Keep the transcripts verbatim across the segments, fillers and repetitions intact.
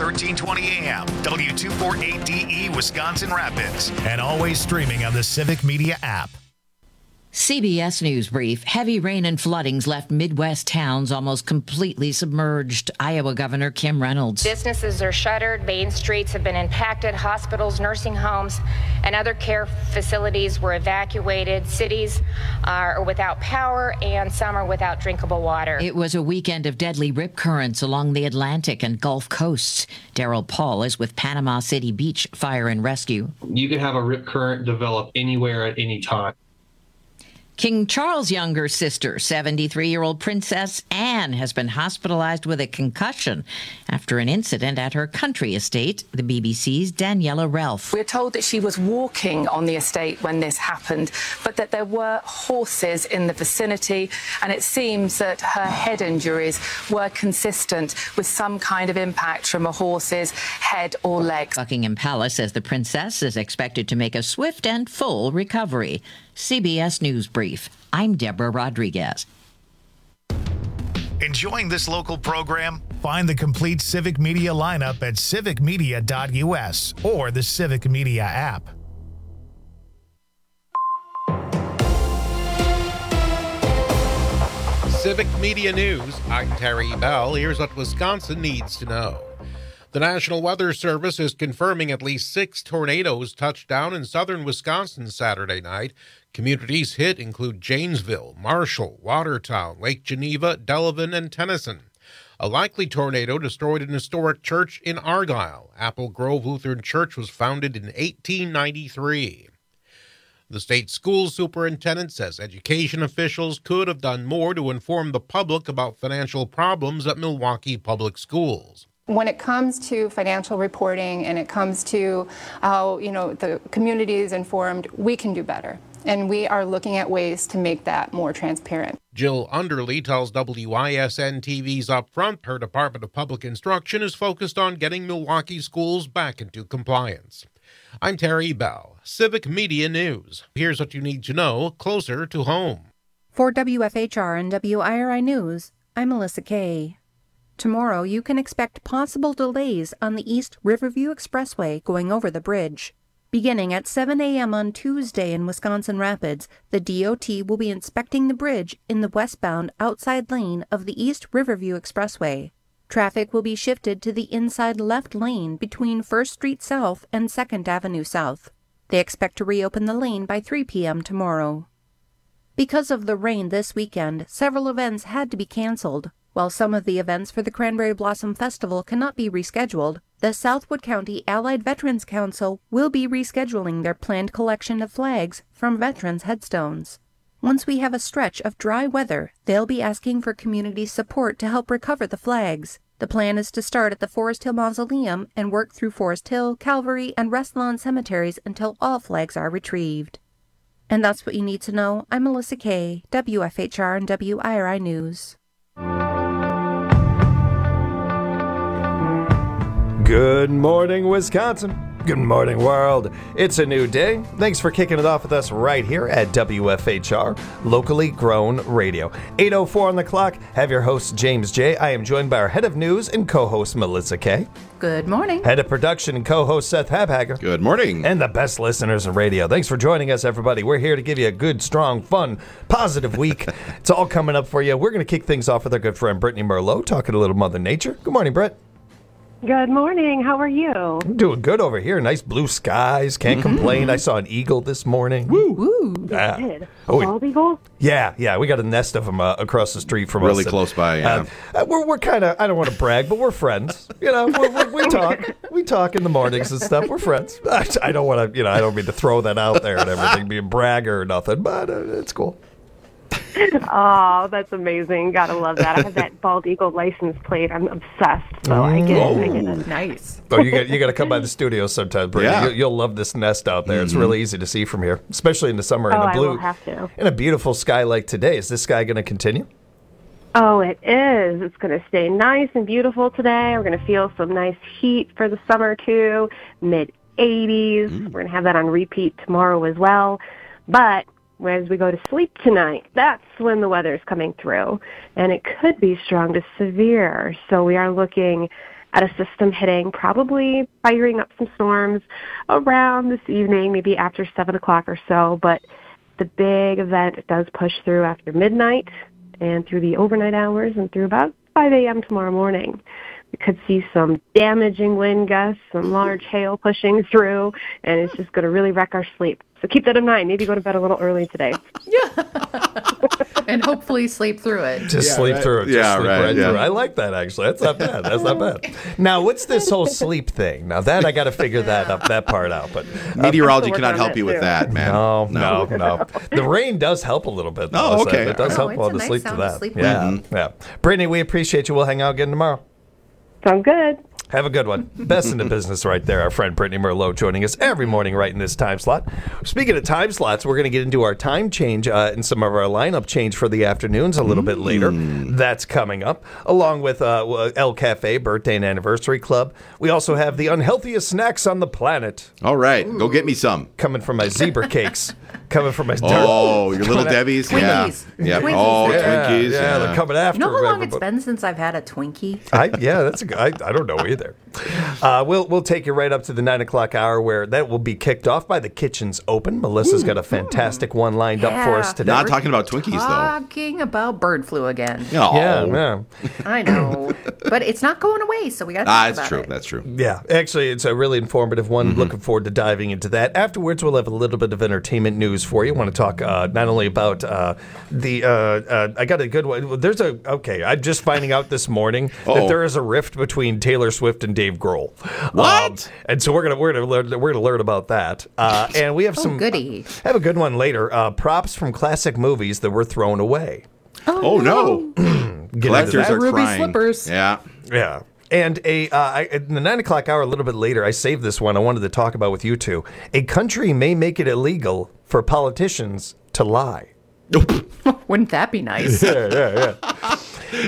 thirteen twenty A M, W two forty-eight D E, Wisconsin Rapids. And always streaming on the Civic Media app. C B S News Brief. Heavy rain and floodings left Midwest towns almost completely submerged. Iowa Governor Kim Reynolds. Businesses are shuttered. Main streets have been impacted. Hospitals, nursing homes, and other care facilities were evacuated. Cities are without power, and some are without drinkable water. It was a weekend of deadly rip currents along the Atlantic and Gulf coasts. Daryl Paul is with Panama City Beach Fire and Rescue. You can have a rip current develop anywhere at any time. King Charles' younger sister, seventy-three-year-old Princess Anne, has been hospitalized with a concussion after an incident at her country estate, the B B C's Daniela Ralph. We're told that she was walking on the estate when this happened, but that there were horses in the vicinity, and it seems that her head injuries were consistent with some kind of impact from a horse's head or legs. Buckingham Palace says the princess is expected to make a swift and full recovery. C B S News Brief. I'm Deborah Rodriguez. Enjoying this local program? Find the complete Civic Media lineup at civic media dot U S or the Civic Media app. Civic Media News. I'm Terry Bell. Here's what Wisconsin needs to know. The National Weather Service is confirming at least six tornadoes touched down in southern Wisconsin Saturday night. Communities hit include Janesville, Marshall, Watertown, Lake Geneva, Delavan, and Tennyson. A likely tornado destroyed an historic church in Argyle. Apple Grove Lutheran Church was founded in eighteen ninety-three. The state school superintendent says education officials could have done more to inform the public about financial problems at Milwaukee Public Schools. When it comes to financial reporting and it comes to how, you know, the community is informed, we can do better. And we are looking at ways to make that more transparent. Jill Underly tells W I S N T V's Upfront her Department of Public Instruction is focused on getting Milwaukee schools back into compliance. I'm Terry Bell, Civic Media News. Here's what you need to know closer to home. For W F H R and W I R I News, I'm Melissa Kay. Tomorrow, you can expect possible delays on the East Riverview Expressway going over the bridge. Beginning at seven a.m. on Tuesday in Wisconsin Rapids, the D O T will be inspecting the bridge in the westbound outside lane of the East Riverview Expressway. Traffic will be shifted to the inside left lane between First Street South and Second Avenue South. They expect to reopen the lane by three p.m. tomorrow. Because of the rain this weekend, several events had to be canceled. While some of the events for the Cranberry Blossom Festival cannot be rescheduled, the Southwood County Allied Veterans Council will be rescheduling their planned collection of flags from veterans' headstones. Once we have a stretch of dry weather, they'll be asking for community support to help recover the flags. The plan is to start at the Forest Hill Mausoleum and work through Forest Hill, Calvary, and Restlawn cemeteries until all flags are retrieved. And that's what you need to know. I'm Melissa Kay, W F H R and W I R I News. Good morning, Wisconsin. Good morning, world. It's a new day. Thanks for kicking it off with us right here at W F H R, locally grown radio. eight oh four on the clock. Have your host, James J. I am joined by our head of news and co-host, Melissa Kay. Good morning. Head of production and co-host, Seth Habhager. Good morning. And the best listeners of radio. Thanks for joining us, everybody. We're here to give you a good, strong, fun, positive week. It's all coming up for you. We're going to kick things off with our good friend, Brittany Merlot, talking a little Mother Nature. Good morning, Britt. Good morning. How are you? I'm doing good over here. Nice blue skies. Can't mm-hmm. complain. I saw an eagle this morning. Woo! Woo! Yeah. You did. Oh, bald eagle? Yeah, yeah. We got a nest of them uh, across the street from really us. Really close by, yeah. Uh, we're we're kind of, I don't want to brag, but we're friends. You know, we're, we're, we talk. We talk in the mornings and stuff. We're friends. I, I don't want to, you know, I don't mean to throw that out there and everything, be a bragger or nothing, but uh, it's cool. Oh, that's amazing. Gotta love that. I have that bald eagle license plate. I'm obsessed. So I get oh, it. I get it. Nice. Oh, you got you got to come by the studio sometime, Brittany. Yeah. You, you'll love this nest out there. Mm-hmm. It's really easy to see from here, especially in the summer. Oh, in a blue, I will have to. In a beautiful sky like today. Is this sky going to continue? Oh, it is. It's going to stay nice and beautiful today. We're going to feel some nice heat for the summer, too. mid eighties. Mm. We're going to have that on repeat tomorrow as well. But as we go to sleep tonight, that's when the weather's coming through. And it could be strong to severe. So we are looking at a system hitting, probably firing up some storms around this evening, maybe after seven o'clock or so. But the big event does push through after midnight and through the overnight hours and through about five a.m. tomorrow morning. We could see some damaging wind gusts, some large hail pushing through, and it's just going to really wreck our sleep. So keep that in mind. Maybe go to bed a little early today. Yeah. And hopefully sleep through it. Just Yeah, sleep right. through it. Just Yeah, sleep right, right yeah. through it. I like that, actually. That's not bad. That's not bad. Now, what's this whole sleep thing? Now, that I got to figure that up, that part out. But uh, Meteorology work cannot on help it, you with too. that, man. No, no, no. The rain does help a little bit. Though, Oh, so okay. It does Oh, help it's well a to nice sleep to sound to that. sleep yeah, with. yeah. Brittany, we appreciate you. We'll hang out again tomorrow. Sounds good. Have a good one. Best in the business right there. Our friend Brittany Merlot joining us every morning right in this time slot. Speaking of time slots, we're going to get into our time change uh, and some of our lineup change for the afternoons a little bit later. That's coming up, along with uh, El Cafe Birthday and Anniversary Club. We also have the unhealthiest snacks on the planet All right, go get me some. coming from my zebra cakes. Coming from my Oh, your little Debbie's? Twinkies. Yeah. Yep. Twinkies. Oh, yeah, Twinkies. Yeah, they're coming after You know how long it's everybody. been since I've had a Twinkie? I, yeah, that's a good. I, I don't know either. Uh, we'll we'll take you right up to the nine o'clock hour where that will be kicked off by the Kitchens Open. Melissa's got a fantastic one lined up for us Yeah. today. Not talking about Twinkies, though. Talking about bird flu again. Oh. yeah, yeah, I know. But it's not going away, so we got to Ah, talk that's about true. it. That's true. yeah. Actually, it's a really informative one. Mm-hmm. Looking forward to diving into that. Afterwards, we'll have a little bit of entertainment news for you. Want to talk uh, not only about uh, the. Uh, uh, I got a good one. There's a okay. I'm just finding out this morning that Uh-oh. there is a rift between Taylor Swift and Dave Grohl. What? Um, and so we're gonna we're gonna learn we're gonna learn about that. Uh, and we have Oh, some goody. have a good one later. Uh, props from classic movies that were thrown away. Oh, no. Get into Collectors that. are Ruby crying. slippers. Yeah. Yeah. And a uh, I, in the nine o'clock hour, a little bit later, I saved this one. I wanted to talk about with you two. A country may make it illegal for politicians to lie. Wouldn't that be nice? Yeah, yeah, yeah.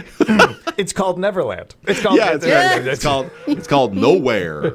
It's called Neverland. It's called. Yeah, it's, right. it's called it's called Nowhere.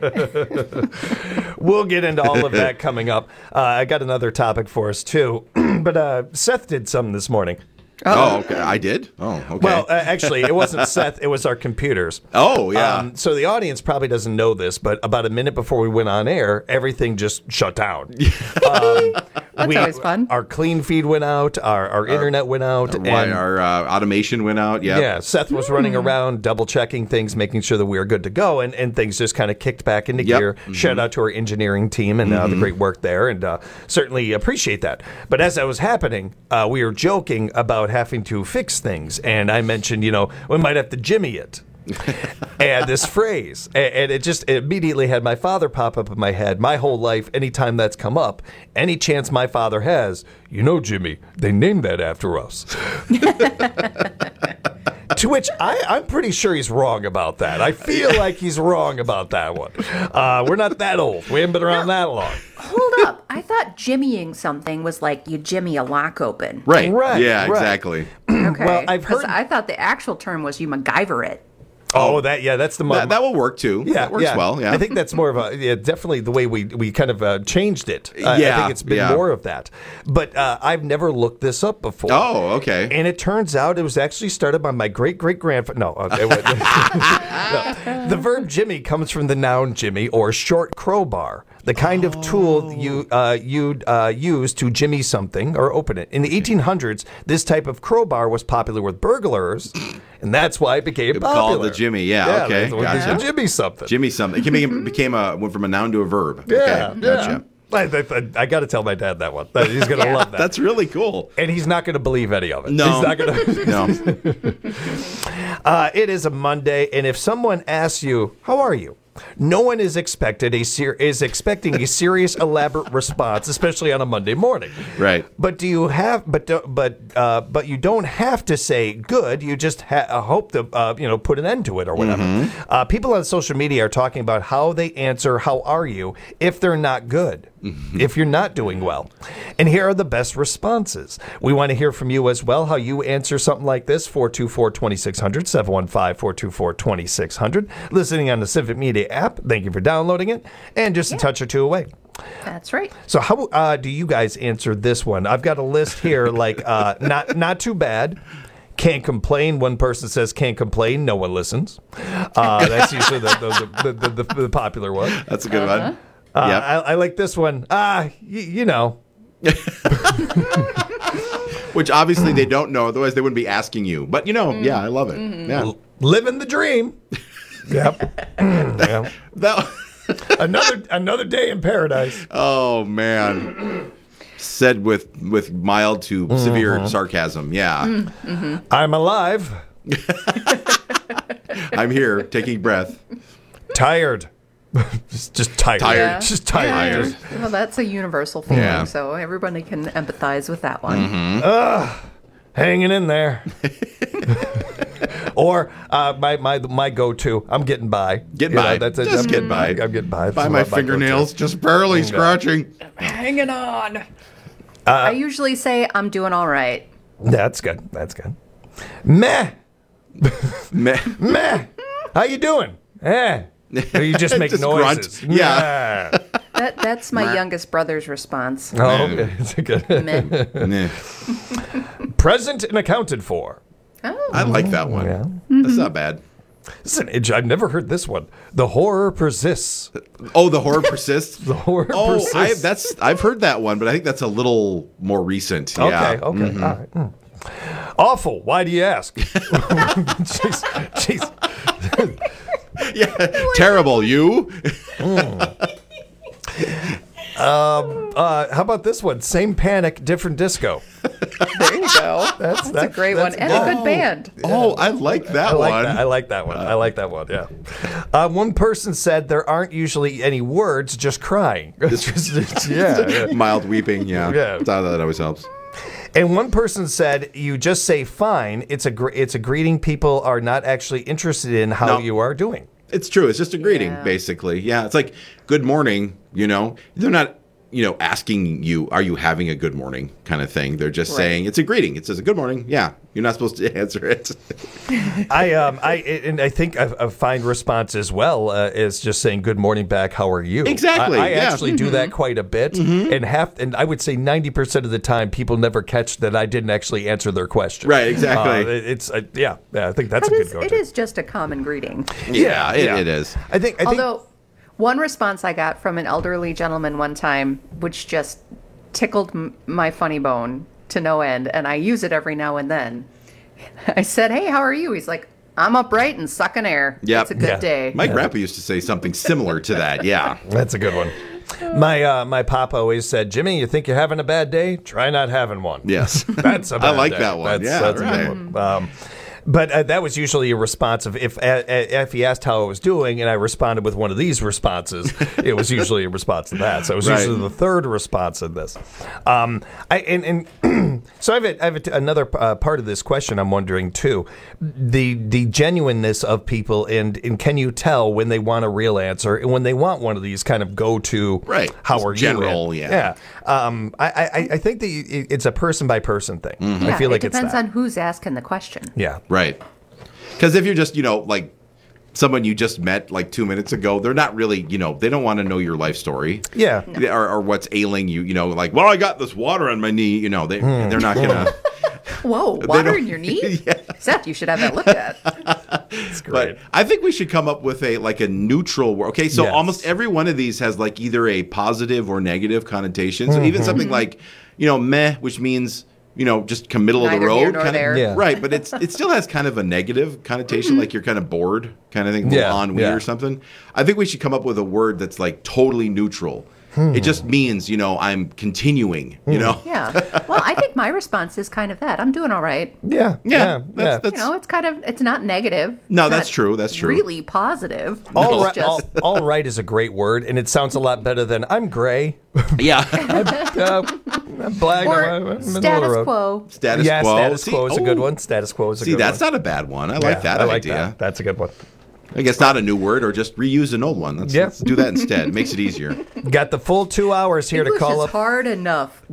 We'll get into all of that coming up. Uh, I got another topic for us too, but uh, Seth did something this morning. Oh, okay. I did? Oh, okay. Well, uh, actually, it wasn't Seth. It was our computers. oh, yeah. Um, so the audience probably doesn't know this, but about a minute before we went on air, everything just shut down. um, That's always fun. Our clean feed went out. Our, our internet went out. Why and our uh, automation went out. Yeah. yeah, Seth was running around, double checking things, making sure that we were good to go, and, and things just kind of kicked back into Yep. gear. Mm-hmm. Shout out to our engineering team and uh, the great work there, and uh, certainly appreciate that. But as that was happening, uh, we were joking about having to fix things, and I mentioned, you know, we might have to jimmy it. And this phrase, and, and it just it immediately had my father pop up in my head. My whole life, anytime that's come up, any chance my father has, you know, Jimmy, they named that after us. To which I, I'm pretty sure he's wrong about that. I feel like he's wrong about that one. Uh, we're not that old. We haven't been around that long. Hold up. I thought jimmying something was like you jimmy a lock open. Right. Right, Yeah, right. exactly. Okay. Well, I've 'Cause heard- I thought the actual term was you MacGyver it. Oh, that yeah, that's the mo- That, that will work too. Yeah, that works yeah. well. Yeah. I think that's more of a yeah, definitely the way we we kind of uh, changed it. Uh, I Yeah, think it's been yeah. more of that. But uh, I've never looked this up before. Oh, okay. And it turns out it was actually started by my great great grandfather. No, uh, it was- no, the verb Jimmy comes from the noun Jimmy or short crowbar, the kind of tool you uh, you'd uh, use to jimmy something or open it. In the eighteen hundreds, this type of crowbar was popular with burglars, and that's why it became It popular. called the Jimmy. Yeah, okay, that's what gotcha. they said, Jimmy something. Jimmy something. It became, became a went from a noun to a verb. Yeah, okay, gotcha. yeah. I, I, I got to tell my dad that one. That- He's going to Yeah. love that. That's really cool. And he's not going to believe any of it. No. He's not going to. No. Uh, it is a Monday, and if someone asks you, "How are you?" no one is expected a ser- is expecting a serious, elaborate response, especially on a Monday morning. Right. But do you have? But do- but uh, but you don't have to say good. You just ha- uh, hope to uh, you know put an end to it or whatever. Mm-hmm. Uh, people on social media are talking about how they answer "How are you?" if they're not good. Mm-hmm. If you're not doing well. And here are the best responses. We want to hear from you as well, how you answer something like this, four two four, two six zero zero, seven one five, four two four, two six zero zero. Listening on the Civic Media app, thank you for downloading it, and just a touch or two away. That's right. So how uh, do you guys answer this one? I've got a list here, like uh, not not too bad, Can't complain. One person says can't complain. No one listens. Uh, that's usually the, the, the, the, the, the popular one. That's a good uh-huh. one. Uh, yep. I, I like this one. Ah, y- you know. Which obviously they don't know, otherwise they wouldn't be asking you. But you know, mm. yeah, I love it. Mm-hmm. Yeah, L- living the dream. Yep. yep. That another another day in paradise. Oh man. Said with with mild to mm-hmm. severe sarcasm. Yeah. Mm-hmm. I'm alive. I'm here, taking breath. Tired. just, just tired. Tired. Yeah. Just tired. Yeah. Well, that's a universal feeling, Yeah. so everybody can empathize with that one. Mm-hmm. Uh, hanging in there. Or uh, my my my go-to. I'm getting by. Getting you by. Know, that's a, just I'm, getting by. I'm getting by. By my fingernails, just barely yeah. scratching. Hanging on. Uh, I usually say I'm doing all right. That's good. That's good. Meh. Meh. Meh. How you doing? Eh. Or you just make just noises. Grunt. Yeah. That that's my youngest brother's response. Oh, okay. It's a good. Meh. Present and accounted for. Oh. I like that one. Yeah. Mm-hmm. That's not bad. This is an itch. I've never heard this one. The horror persists. Oh, the horror persists. The horror oh, persists. I, that's I've heard that one, but I think that's a little more recent. Okay. Yeah. Okay. Mm-hmm. All right. Mm. Awful. Why do you ask? Jeez. Jeez. Yeah. Terrible. You. Mm. Um, uh, how about this one? Same panic, different disco. There you go. That's, that's, that's a great that's one. And a good band. Oh, I like that I like one. That. I like that one. I like that one, yeah. Uh, one person said there aren't usually any words, just crying. Just, yeah, yeah. Mild weeping, yeah. Yeah. That, that always helps. And one person said, "You just say fine. It's a gr- it's a greeting. People are not actually interested in how No. you are doing." It's true. It's just a greeting, Yeah. basically. Yeah. It's like, good morning, you know. They're not, you know, asking you, are you having a good morning kind of thing. They're just Right. saying, it's a greeting. It says a good morning. Yeah. You're not supposed to answer it. I um I and I think a, a fine response as well uh, is just saying good morning back. How are you? Exactly, I, I yeah. actually do that quite a bit, Mm-hmm. and half and I would say ninety percent of the time people never catch that I didn't actually answer their question. Right, exactly. Uh, it- it's uh, yeah, yeah. I think that's But a it's, good go. it is just a common greeting. yeah, it, yeah. it is. I think. I think. Although, one response I got from an elderly gentleman one time, which just tickled m- my funny bone to no end, and I use it every now and then. I said, "Hey, how are you?" He's like, "I'm upright and sucking air. Yep. It's a good Yeah. day." My grandpa used to say something similar to that. Yeah. That's a good one. My uh, my papa always said, "Jimmy, you think you're having a bad day? Try not having one." Yes. That's a I bad like day. that one. That's, Yeah, that's a right. good one. Um, but uh, that was usually a response of if uh, if he asked how I was doing, and I responded with one of these responses, it was usually a response to that. So it was Right. usually the third response of this. Um, I and, and so I have, a, I have a, another uh, part of this question. I'm wondering too, the the genuineness of people, and and can you tell when they want a real answer and when they want one of these kind of go to Right. how Just are general, you? yeah. Yeah. Um, I, I I think that it- it's a person by person thing. Mm-hmm. I Yeah, feel like it it's depends that. on who's asking the question. Yeah. Right. Because if you're just, you know, like someone you just met like two minutes ago, they're not really, you know, they don't want to know your life story. Yeah. Or, or what's ailing you, you know, like, well, I got this water on my knee, you know, they, they're not going to. Whoa, water don't- in your knee? Yeah. Seth, you should have that looked at. But I think we should come up with a like a neutral word. Okay, so Yes. almost every one of these has like either a positive or negative connotation. So Mm-hmm. even something like, you know, meh, which means, you know, just come middle Neither of the here road nor kind there. of Yeah. right, but it's it still has kind of a negative connotation, like you're kind of bored kind of thing, a Yeah, little ennui yeah. or something. I think we should come up with a word that's like totally neutral. It just means, you know, I'm continuing, you know. Yeah. Well, I think my response is kind of that. I'm doing all right. Yeah. Yeah, Yeah. that's- yeah. that's- You know, it's kind of, it's not negative. No, It's that's not true, that's true. Really positive. All It's right, just- all, all right is a great word, and it sounds a lot better than I'm gray. Yeah. uh, I'm black. or I'm middle of the status road. quo. Status Yeah, quo. status See, quo is a oh, good one. Status quo is a See, good that's one. not a bad one. I like Yeah, that I like idea. that. That's a good one. I guess not a new word, or just reuse an old one. Let's, Yeah. let's do that instead. It makes it easier. Got the full two hours here English to call is up. hard enough.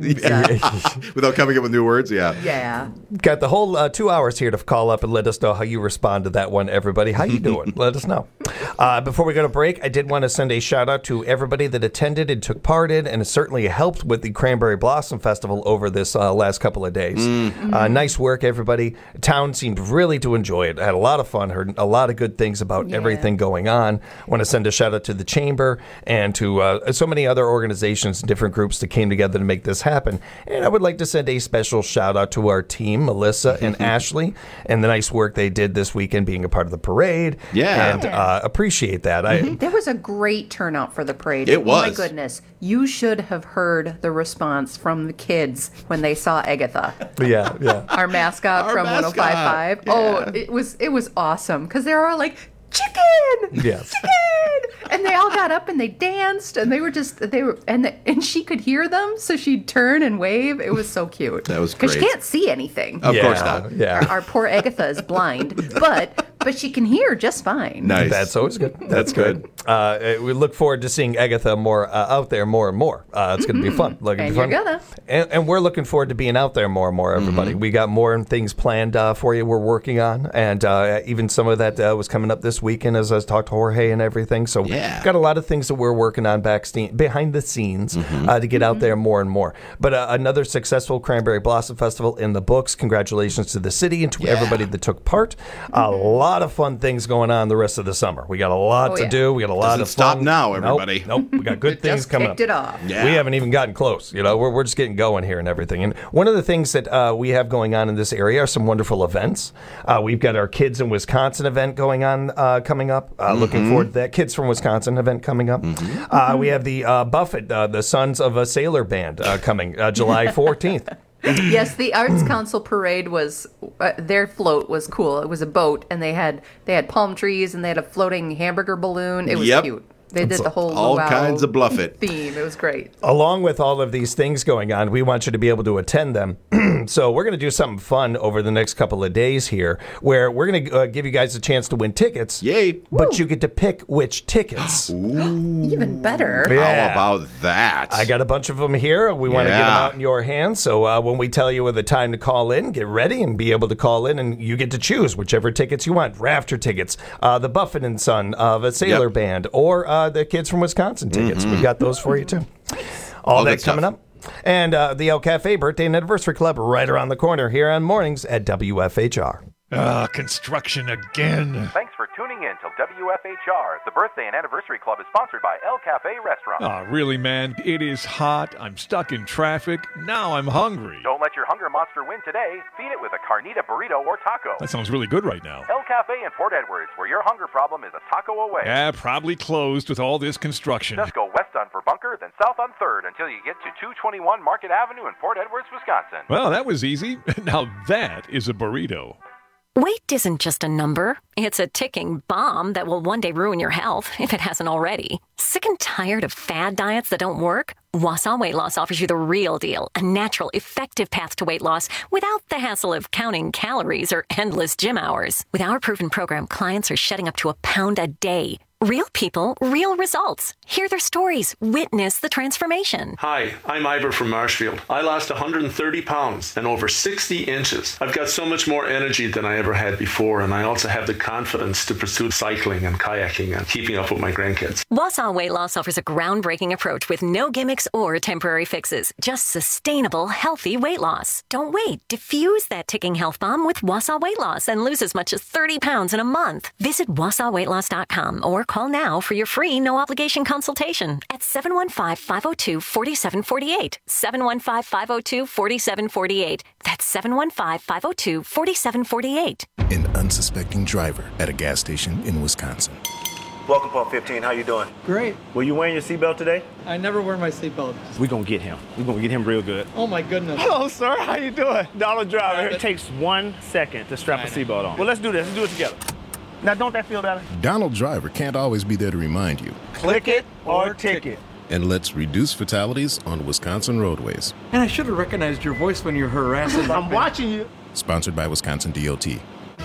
Without coming up with new words, yeah. Yeah. Got the whole uh, two hours here to call up and let us know how you respond to that one, everybody. How you doing? Let us know. Uh, before we go to break, I did want to send a shout out to everybody that attended and took part in, and certainly helped with the Cranberry Blossom Festival over this uh, last couple of days. Mm. Uh, nice work, everybody. Town seemed really to enjoy it. I had a lot of fun. Heard a lot of good things about Yeah. everything going on. Want to send a shout out to the Chamber and to uh, so many other organizations and different groups that came together to make this happen. And I would like to send a special shout out to our team, Melissa and Ashley, and the nice work they did this weekend being a part of the parade. Yeah. And uh, appreciate that. I, There was a great turnout for the parade. It Oh my was. goodness. You should have heard the response from the kids when they saw Agatha, yeah, yeah. our mascot Our from mascot. one oh five point five. Oh, it was it was awesome because they were all like, chicken! Yes. Chicken! And they all got up and they danced and they were just, they were, and the, and she could hear them, so she'd turn and wave. It was so cute. That was Because she great. can't see anything. Of Yeah, course not. Yeah. Our, our poor Agatha is blind, but but she can hear just fine. Nice. That's always good. That's good. Uh, we look forward to seeing Agatha more uh, out there more and more. Uh, it's going to be fun. Looking And fun. you're gonna. And, and we're looking forward to being out there more and more, everybody. We got more things planned uh, for you we're working on. And uh, even some of that uh, was coming up this weekend as I talked to Jorge and everything. So Yeah. got a lot of things that we're working on backste- behind the scenes uh, to get out there more and more. But uh, another successful Cranberry Blossom Festival in the books. Congratulations to the city and to Yeah. everybody that took part. A lot of fun things going on the rest of the summer. We got a lot Oh, to yeah. do. We got a lot Doesn't of stop fun. now, Nope, everybody. Nope. We got good things Just coming kicked up. it off. Yeah. We haven't even gotten close. You know, we're, we're just getting going here and everything. And one of the things that uh, we have going on in this area are some wonderful events. Uh, we've got our Kids in Wisconsin event going on uh, coming up. Uh, Looking forward to that Kids from Wisconsin event coming up. Uh, we have the uh, Buffett, uh, the Sons of a Sailor Band uh, coming uh, July fourteenth. Yes, the Arts Council parade was uh, their float was cool. It was a boat, and they had they had palm trees, and they had a floating hamburger balloon. It was Yep. cute. They did the whole All luau kinds of bluff it. theme. It was great. Along with all of these things going on, we want you to be able to attend them. So we're going to do something fun over the next couple of days here, where we're going to uh, give you guys a chance to win tickets. Yay. But you get to pick which tickets. Even better. Yeah. How about that? I got a bunch of them here. We want to get them Yeah. out in your hands. So uh, when we tell you the time to call in, get ready and be able to call in, and you get to choose whichever tickets you want. Rafter tickets, uh, the Buffett and Son of a Sailor Yep. Band, or uh, the Kids from Wisconsin tickets. We've got those for you too. All, All good that coming stuff. up. And uh, the El Cafe Birthday and Anniversary Club right around the corner here on mornings at W F H R. Ah, construction again. Thanks for tuning in to W F H R. The Birthday and Anniversary Club is sponsored by El Cafe Restaurant. Ah, really, man? It is hot. I'm stuck in traffic. Now I'm hungry. Don't let your hunger monster win today. Feed it with a carnita burrito or taco. That sounds really good right now. El Cafe in Port Edwards, where your hunger problem is a taco away. Yeah, probably closed with all this construction. Just go west on Verbunker, then south on third until you get to two twenty-one Market Avenue in Port Edwards, Wisconsin. Well, that was easy. Now that is a burrito. Weight isn't just a number. It's a ticking bomb that will one day ruin your health, if it hasn't already. Sick and tired of fad diets that don't work? Wausau Weight Loss offers you the real deal, a natural, effective path to weight loss without the hassle of counting calories or endless gym hours. With our proven program, clients are shedding up to a pound a day. Real people, real results. Hear their stories. Witness the transformation. Hi, I'm Ivor from Marshfield. I lost one hundred thirty pounds and over sixty inches. I've got so much more energy than I ever had before, and I also have the confidence to pursue cycling and kayaking and keeping up with my grandkids. Wausau Weight Loss offers a groundbreaking approach with no gimmicks or temporary fixes. Just sustainable, healthy weight loss. Don't wait. Diffuse that ticking health bomb with Wausau Weight Loss and lose as much as thirty pounds in a month. Visit wausau weight loss dot com or call now for your free no-obligation consultation at seven one five, five oh two, four seven four eight. seven one five, five oh two, four seven four eight. That's seven one five, five oh two, four seven four eight. An unsuspecting driver at a gas station in Wisconsin. Welcome, Pump fifteen. How you doing? Great. Were you wearing your seatbelt today? I never wear my seatbelt. We're going to get him. We're going to get him real good. Oh, my goodness. Hello, sir. How you doing? Dollar Driver. It takes one second to strap a seatbelt on. Well, let's do this. Let's do it together. Now, don't that feel better? Donald Driver can't always be there to remind you. Click it or ticket. And let's reduce fatalities on Wisconsin roadways. And I should have recognized your voice when you were harassing. I'm watching you. Sponsored by Wisconsin D O T.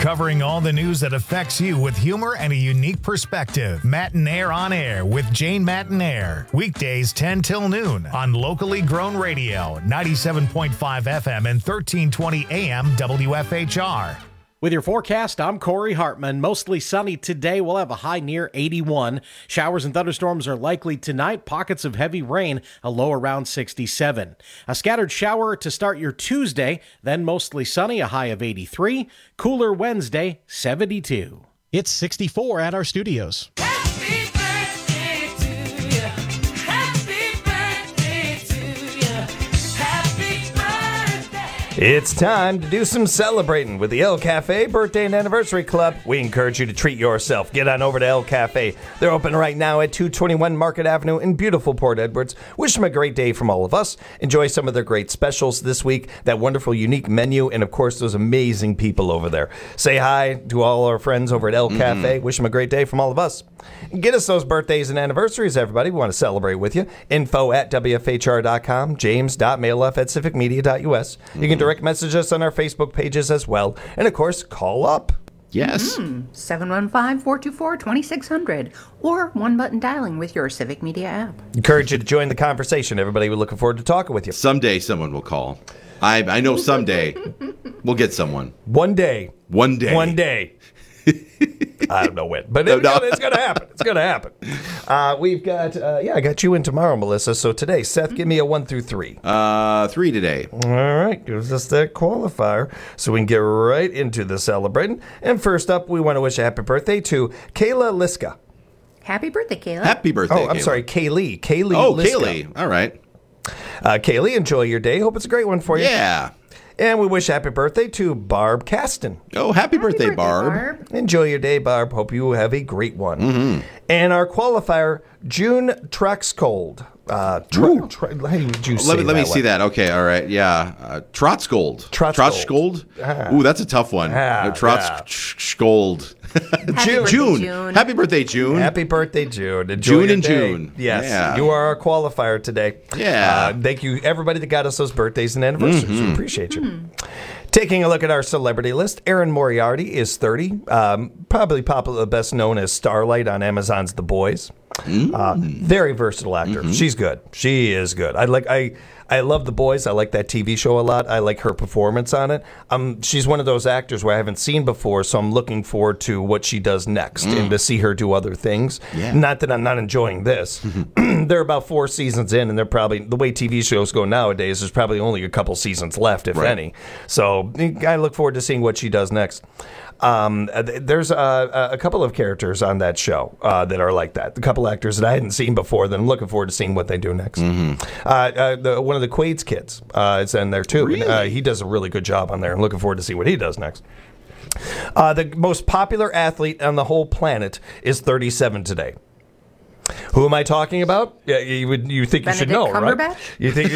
Covering all the news that affects you with humor and a unique perspective. Matinaire on Air with Jane Matinaire. Weekdays ten till noon on Locally Grown Radio, ninety-seven point five F M and thirteen twenty A M W F H R. With your forecast, I'm Corey Hartman. Mostly sunny today. We'll have a high near eighty-one. Showers and thunderstorms are likely tonight. Pockets of heavy rain, a low around sixty-seven. A scattered shower to start your Tuesday, then mostly sunny, a high of eighty-three. Cooler Wednesday, seventy-two. It's sixty-four at our studios. It's time to do some celebrating with the El Cafe Birthday and Anniversary Club. We encourage you to treat yourself. Get on over to El Cafe. They're open right now at two twenty-one Market Avenue in beautiful Port Edwards. Wish them a great day from all of us. Enjoy some of their great specials this week, that wonderful, unique menu, and, of course, those amazing people over there. Say hi to all our friends over at El mm-hmm. Cafe. Wish them a great day from all of us. Get us those birthdays and anniversaries, everybody. We want to celebrate with you. Info at W F H R dot com, james.mailuff at civic media dot U S. Mm-hmm. You can direct message us on our Facebook pages as well. And, of course, call up. Yes. Mm-hmm. seven one five, four two four, two six zero zero or one-button dialing with your Civic Media app. Encourage you to join the conversation, everybody. We're looking forward to talking with you. Someday someone will call. I I know someday we'll get someone. One day. One day. One day. I don't know when, but it's no, no. going to happen. It's going to happen. Uh, we've got, uh, yeah, I got you in tomorrow, Melissa. So today, Seth, give me a one through three. Uh, three today. All right, gives us that qualifier, so we can get right into the celebrating. And first up, we want to wish a happy birthday to Kayla Liska. Happy birthday, Kayla. Happy birthday, Oh, I'm Kayla. sorry, Kaylee. Kaylee Oh, Liska. Kaylee. All right. Uh, Kaylee, enjoy your day. Hope it's a great one for you. Yeah. And we wish happy birthday to Barb Caston. Oh, happy, happy birthday, birthday Barb. Barb. Enjoy your day, Barb. Hope you have a great one. Mm-hmm. And our qualifier, June Truxcold. Uh, tr- tr- how did you say let me, let that me see one? that. Okay, all right, yeah. Uh, Trotsgold. Trotsgold. Trotsgold. Ah. Ooh, that's a tough one. Ah, uh, Trotsgold. June. June. June. Happy birthday, June. Happy birthday, June. Enjoy June your and day. June. Yes, Yeah. you are our qualifier today. Yeah. Uh, thank you, everybody that got us those birthdays and anniversaries. Mm-hmm. We appreciate you. Taking a look at our celebrity list, Erin Moriarty is thirty, um, probably popular, best known as Starlight on Amazon's The Boys. Mm. Uh, very versatile actor. Mm-hmm. She's good. She is good. I like. I. I love The Boys. I like that T V show a lot. I like her performance on it. Um, she's one of those actors where I haven't seen before, so I'm looking forward to what she does next Mm. and to see her do other things. Yeah. Not that I'm not enjoying this. They're about four seasons in, and they're probably, the way T V shows go nowadays, there's probably only a couple seasons left, if Right. any. So I look forward to seeing what she does next. Um, there's a, a couple of characters on that show uh, that are like that. A couple actors that I hadn't seen before that I'm looking forward to seeing what they do next. Mm-hmm. Uh, uh, the, one of the Quaid's kids uh, is in there too. Really? Uh, he does a really good job on there. I'm looking forward to see what he does next. Uh, the most popular athlete on the whole planet is thirty-seven today. Who am I talking about? Yeah, you would you think Benedict you should know, right? Cumberbatch? You think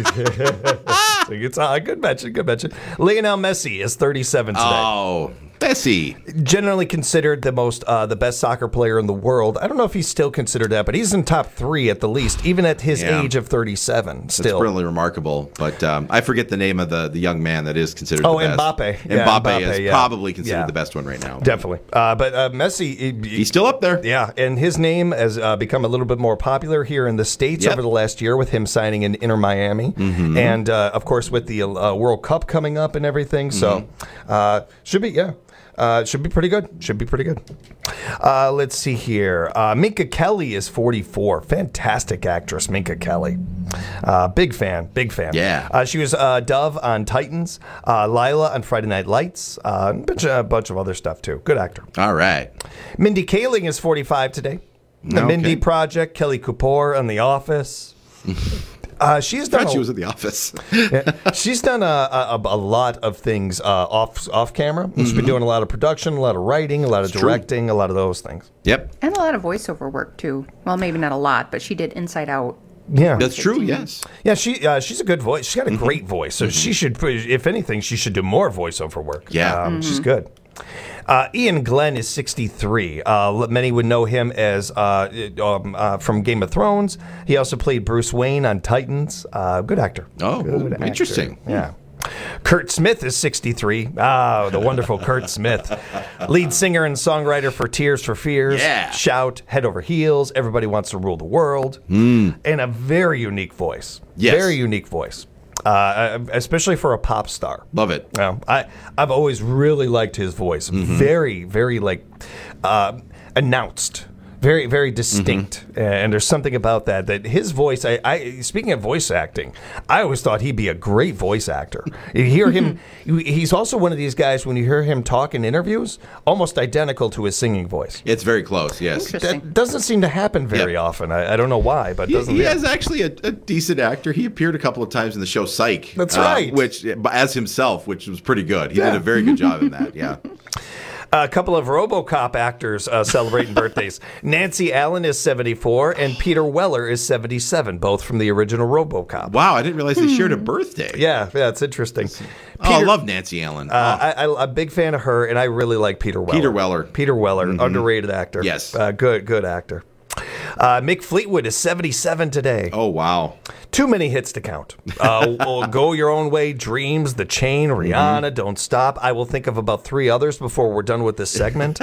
it's a good mention, good mention. Lionel Messi is thirty-seven today. Oh, Messi. Generally considered the most, uh, the best soccer player in the world. I don't know if he's still considered that, but he's in top three at the least, even at his Yeah. age of thirty-seven. Still, That's really remarkable. But um, I forget the name of the, the young man that is considered Oh, the best. Mbappe. Yeah, Mbappe, Mbappe, is yeah. probably considered Yeah. the best one right now. Definitely. Uh, but uh, Messi, he- He's still up there. yeah, and his name has uh, become a little bit more popular here in the States Yep. over the last year with him signing in Inter Miami. Mhm. And, uh, of course, with the uh, World Cup coming up and everything. So, uh, should be, yeah. Uh, should be pretty good. Should be pretty good. Uh, let's see here. Uh, Minka Kelly is forty-four. Fantastic actress, Minka Kelly. Uh, big fan. Big fan. Yeah. Uh, she was uh, Dove on Titans, uh, Lila on Friday Night Lights, uh, a bunch, a bunch of other stuff, too. Good actor. All right. Mindy Kaling is forty-five today. The Okay. Mindy Project, Kelly Kapoor on The Office. Uh, she's I done. thought a- she was at the office. yeah. She's done a, a, a lot of things uh, off off camera. She's been doing a lot of production, a lot of writing, a lot of It's true. directing, a lot of those things. Yep. And a lot of voiceover work, too. Well, maybe not a lot, but she did Inside Out. Yeah, That's true, yes. Yeah, she uh, she's a good voice. She's got a great voice. So she should, if anything, she should do more voiceover work. Yeah. um, she's good. Uh, Ian Glenn is sixty-three. Uh, many would know him as uh, um, uh, from Game of Thrones. He also played Bruce Wayne on Titans. Uh, good actor. Oh, Good actor. interesting. Yeah. Kurt Smith is sixty-three. Ah, the wonderful Kurt Smith. Lead singer and songwriter for Tears for Fears, Yeah. Shout, Head Over Heels, Everybody Wants to Rule the World, Mm. and a very unique voice. Yes. Very unique voice. Uh, especially for a pop star. Love it. Uh, I, I've always really liked his voice. Mm-hmm. Very, very like uh, announced. Very, very distinct, Mm-hmm. and there's something about that. That his voice. I, I speaking of voice acting, I always thought he'd be a great voice actor. You hear him. He's also one of these guys. When you hear him talk in interviews, almost identical to his singing voice. It's very close. Yes. That doesn't seem to happen very Yep. often. I, I don't know why, but He, doesn't. he yeah. is actually a, a decent actor. He appeared a couple of times in the show Psych. That's uh, right. Which, as himself, which was pretty good. He Yeah. did a very good job in that. Yeah. A couple of RoboCop actors uh, celebrating birthdays. Nancy Allen is seventy-four, and Peter Weller is seventy-seven, both from the original RoboCop. Wow, I didn't realize they shared a birthday. Yeah, yeah, it's interesting. Oh, I love Nancy Allen. Uh, I, I, I'm a big fan of her, and I really like Peter Weller. Peter Weller. Peter Weller, Mhm. underrated actor. Yes. Uh, good, good actor. Uh, Mick Fleetwood is seventy-seven today. Oh, wow. Too many hits to count. Uh, well, Go Your Own Way, Dreams, The Chain, Rihanna, Mm-hmm. Don't Stop. I will think of about three others before we're done with this segment.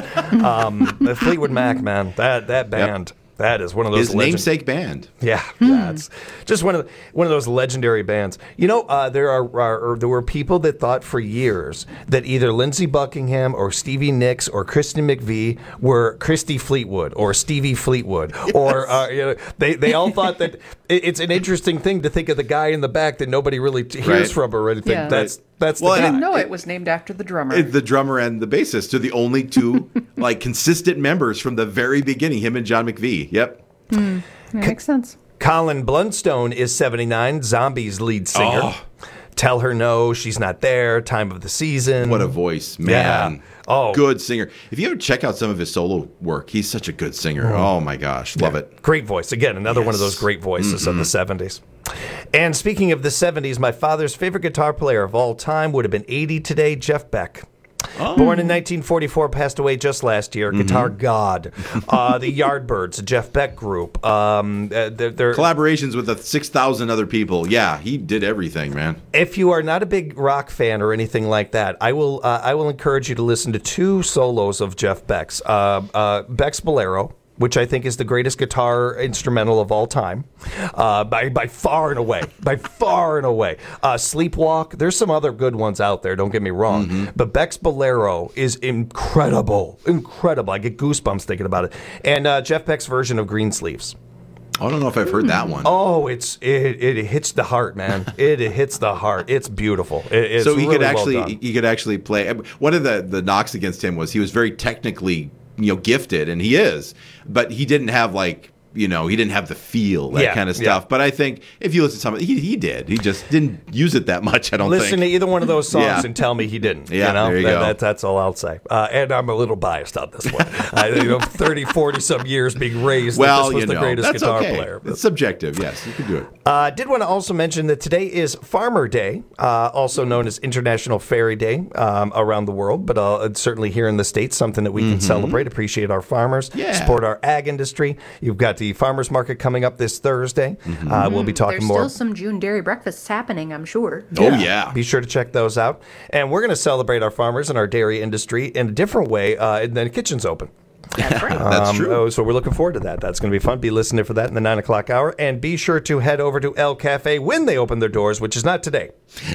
um, the Fleetwood Mac, man, that that band. That is one of those His legend- namesake band. Yeah, yeah, it's just one of the, one of those legendary bands. You know, uh, there are, are there were people that thought for years that either Lindsey Buckingham or Stevie Nicks or Christy McVie were Christy Fleetwood or Stevie Fleetwood, or uh, you know, they they all thought that it, it's an interesting thing to think of the guy in the back that nobody really t- hears Right. from or anything. Yeah. That's that's Well, I the guy. didn't know it was named after the drummer. Uh, The drummer and the bassist are the only two like consistent members from the very beginning. Him and John McVie. Yep. Hmm, that makes sense. Colin Blunstone is seventy-nine, Zombies lead singer. Oh. Tell Her No, She's Not There, Time of the Season. What a voice, man. Yeah. Oh, good singer. If you ever check out some of his solo work, he's such a good singer. Oh, my gosh. Love Yeah. it. Great voice. Again, another one of Yes. those great voices of Mhm. the seventies. And speaking of the seventies, my father's favorite guitar player of all time would have been eighty today, Jeff Beck. Oh. Born in nineteen forty-four, passed away just last year. Mm-hmm. Guitar God. Uh, the Yardbirds, a Jeff Beck group. Um, uh, they're, they're, Collaborations with the six thousand other people. Yeah, he did everything, man. if you are not a big rock fan or anything like that, I will uh, I will encourage you to listen to two solos of Jeff Beck's. Uh, uh, Beck's Bolero, which I think is the greatest guitar instrumental of all time, uh, by by far and away, by far and away. Uh, Sleepwalk. There's some other good ones out there. Don't get me wrong, Mm-hmm. but Beck's Bolero is incredible, incredible. I get goosebumps thinking about it. And uh, Jeff Beck's version of Greensleeves. I don't know if I've heard that one. Oh, it's it, it hits the heart, man. It, it hits the heart. It's beautiful. It, it's so he really could actually well done. he could actually play. One of the the knocks against him was he was very technically, you know, gifted, and he is, but he didn't have like, you know, he didn't have the feel, that Yeah, kind of yeah. stuff. But I think if you listen to some of it, he, he did. He just didn't use it that much, I don't Listen think. to either one of those songs Yeah. and tell me he didn't. Yeah, you know? there you That- go. that- that's all I'll say. Uh, and I'm a little biased on this one. I, you know, thirty, forty some years being raised Well, that this was you the know, greatest that's guitar okay. player. It's subjective, yes. You can do it. Uh, did want to also mention that today is Farmer Day, uh, also known as International Fairy Day um, around the world, but uh, certainly here in the States, something that we can Mhm. celebrate, appreciate our farmers, Yeah. support our ag industry. You've got the farmers market coming up this Thursday. Mm-hmm. Uh, we'll be talking There's more. still some June dairy breakfasts happening, I'm sure. Oh, yeah. Be sure to check those out. And we're going to celebrate our farmers and our dairy industry in a different way, uh, and then the kitchen's open. That's right. That's Um, true. oh, so we're looking forward to that. That's going to be fun. Be listening for that in the nine o'clock hour. And be sure to head over to El Cafe when they open their doors, which is not today.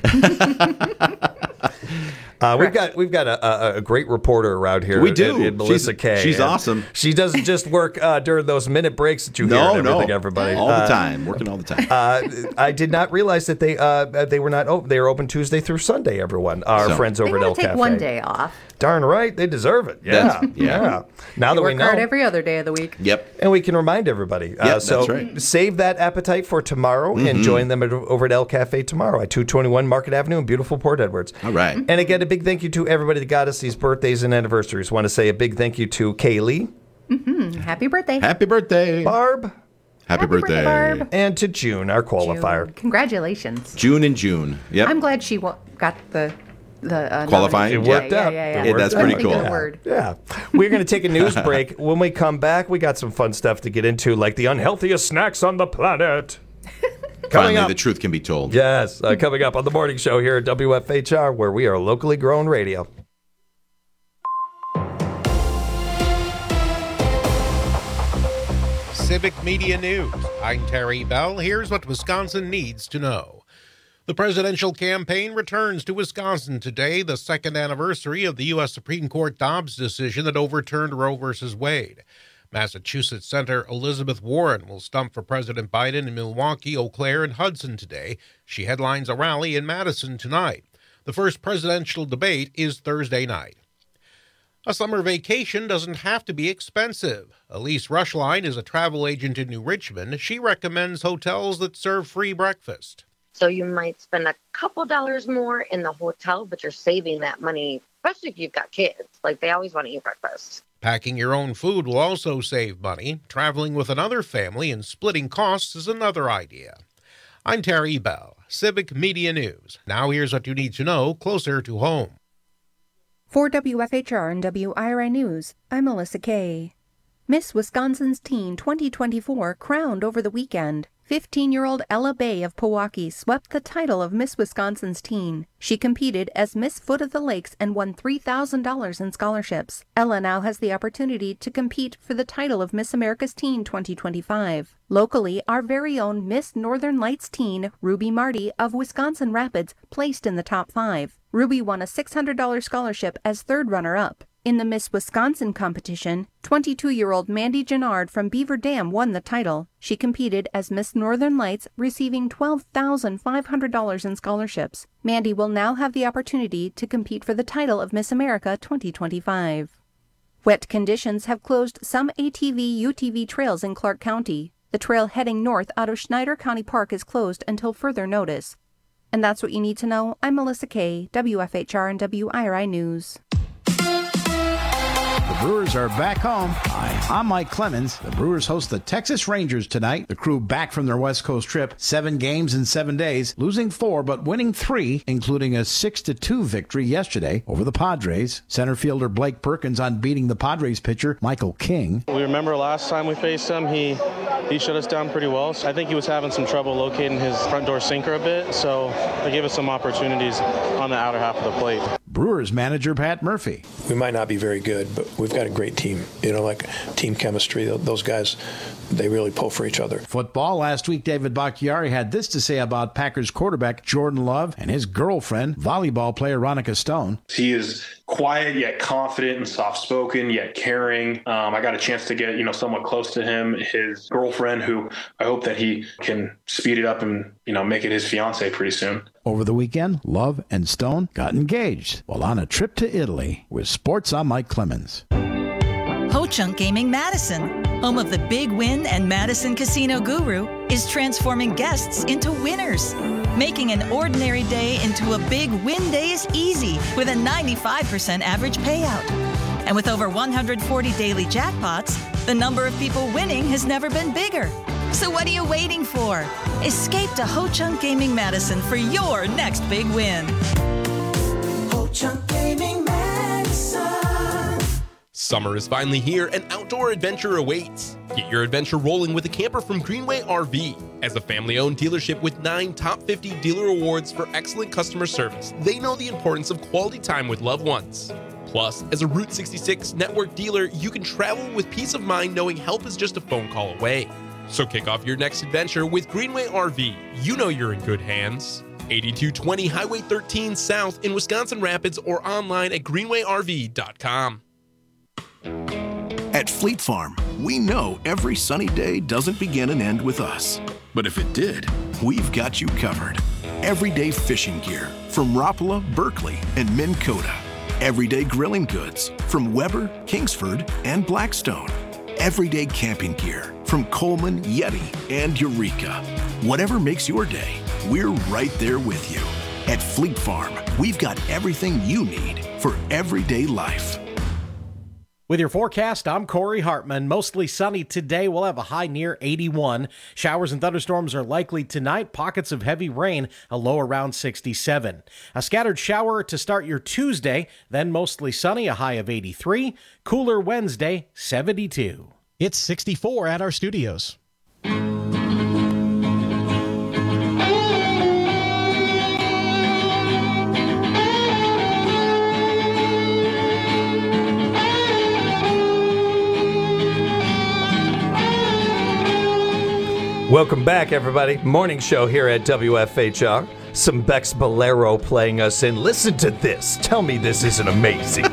Uh, we've got we've got a, a, a great reporter around here. We do. in- in Melissa She's- Kay. she's And awesome. She doesn't just work uh, during those minute breaks that you hear No, and no. everything. Everybody, All the Uh, time. Working all the time. uh, I did not realize that they uh, they were not open. They are open Tuesday through Sunday. Everyone, our So- friends They over at gotta El take Cafe. one day off. Darn right, they deserve it. Yeah, That's- yeah. yeah. Now They that we work know, hard every other day of the week. Yep. and we can remind everybody. Uh, Yep, so that's right. save that appetite for tomorrow and Mhm. join them at, over at El Cafe tomorrow at two twenty-one Market Avenue in beautiful Port Edwards. All right. And again, a big thank you to everybody that got us these birthdays and anniversaries. Want to say a big thank you to Kaylee, Hmm, happy birthday. Happy birthday. Barb, Happy, birthday. birthday, Barb. and to June, our qualifier. June. Congratulations. June and June. Yep. I'm glad she wa- got the the uh, Qualifying? nomination. It worked yeah, out. Yeah, yeah, It yeah. worked that's I pretty couldn't think of cool. the word. Yeah. We're going to take a news break. When we come back, we got some fun stuff to get into, like the unhealthiest snacks on the planet. Finally, up. the truth can be told. Yes, uh, coming up on the morning show here at W F H R, where we are locally grown radio. Civic Media News. I'm Terry Bell. Here's what Wisconsin needs to know. The presidential campaign returns to Wisconsin today, the second anniversary of the U S Supreme Court Dobbs decision that overturned Roe v. Wade. Massachusetts Senator Elizabeth Warren will stump for President Biden in Milwaukee, Eau Claire, and Hudson today. She headlines a rally in Madison tonight. The first presidential debate is Thursday night. A summer vacation doesn't have to be expensive. Elise Rushline is a travel agent in New Richmond. She recommends hotels that serve free breakfast. So you might spend a couple dollars more in the hotel, but you're saving that money, especially if you've got kids. Like, they always want to eat breakfast. Packing your own food will also save money. Traveling with another family and splitting costs is another idea. I'm Terry Bell, Civic Media News. Now here's what you need to know closer to home. For W F H R and W I R I News, I'm Melissa Kay. Miss Wisconsin's Teen twenty twenty-four crowned over the weekend. fifteen-year-old Ella Bay of Pewaukee swept the title of Miss Wisconsin's Teen. She competed as Miss Foot of the Lakes and won three thousand dollars in scholarships. Ella now has the opportunity to compete for the title of Miss America's Teen twenty twenty-five. Locally, our very own Miss Northern Lights teen, Ruby Marty of Wisconsin Rapids, placed in the top five. Ruby won a six hundred dollars scholarship as third runner-up. In the Miss Wisconsin competition, twenty-two-year-old Mandy Gennard from Beaver Dam won the title. She competed as Miss Northern Lights, receiving twelve thousand five hundred dollars in scholarships. Mandy will now have the opportunity to compete for the title of Miss America twenty twenty-five. Wet conditions have closed some A T V U T V trails in Clark County. The trail heading north out of Schneider County Park is closed until further notice. And that's what you need to know. I'm Melissa Kay, W F H R and W I R I News. The Brewers are back home. Hi, I'm Mike Clemens. The Brewers host the Texas Rangers tonight. The crew back from their West Coast trip. Seven games in seven days, losing four but winning three, including a six to two victory yesterday over the Padres. Center fielder Blake Perkins on beating the Padres pitcher Michael King. We remember last time we faced him, he he shut us down pretty well. So I think he was having some trouble locating his front door sinker a bit, so they gave us some opportunities on the outer half of the plate. Brewers manager Pat Murphy. We might not be very good, but we've got a great team. You know, like team chemistry. Those guys, they really pull for each other. Football. Last week, David Bakhtiari had this to say about Packers quarterback Jordan Love and his girlfriend, volleyball player Ronica Stone. He is quiet yet confident and soft-spoken yet caring. Um, I got a chance to get, you know, somewhat close to him. His girlfriend, who I hope that he can speed it up and, you know, make it his fiance pretty soon. Over the weekend, Love and Stone got engaged while on a trip to Italy. With sports, I'm Mike Clemens. Ho-Chunk Gaming Madison, home of the Big Win and Madison Casino Guru, is transforming guests into winners. Making an ordinary day into a big win day is easy with a ninety-five percent average payout. And with over one hundred forty daily jackpots, the number of people winning has never been bigger. So what are you waiting for? Escape to Ho-Chunk Gaming Madison for your next big win. Ho-Chunk Gaming Madison. Summer is finally here and outdoor adventure awaits. Get your adventure rolling with a camper from Greenway R V. As a family-owned dealership with nine top fifty dealer awards for excellent customer service, they know the importance of quality time with loved ones. Plus, as a Route sixty-six network dealer, you can travel with peace of mind knowing help is just a phone call away. So kick off your next adventure with Greenway R V. You know you're in good hands. eighty-two twenty Highway thirteen South in Wisconsin Rapids or online at greenway r v dot com. At Fleet Farm, we know every sunny day doesn't begin and end with us. But if it did, we've got you covered. Everyday fishing gear from Rapala, Berkeley, and Minn Kota. Everyday grilling goods from Weber, Kingsford, and Blackstone. Everyday camping gear from Coleman, Yeti, and Eureka. Whatever makes your day, we're right there with you. At Fleet Farm, we've got everything you need for everyday life. With your forecast, I'm Corey Hartman. Mostly sunny today. We'll have a high near eighty-one. Showers and thunderstorms are likely tonight. Pockets of heavy rain, a low around sixty-seven. A scattered shower to start your Tuesday, then mostly sunny, a high of eighty-three. Cooler Wednesday, seventy-two. It's sixty-four at our studios. Welcome back, everybody. Morning show here at W F H R. Some Bex Bolero playing us in. Listen to this. Tell me this isn't amazing.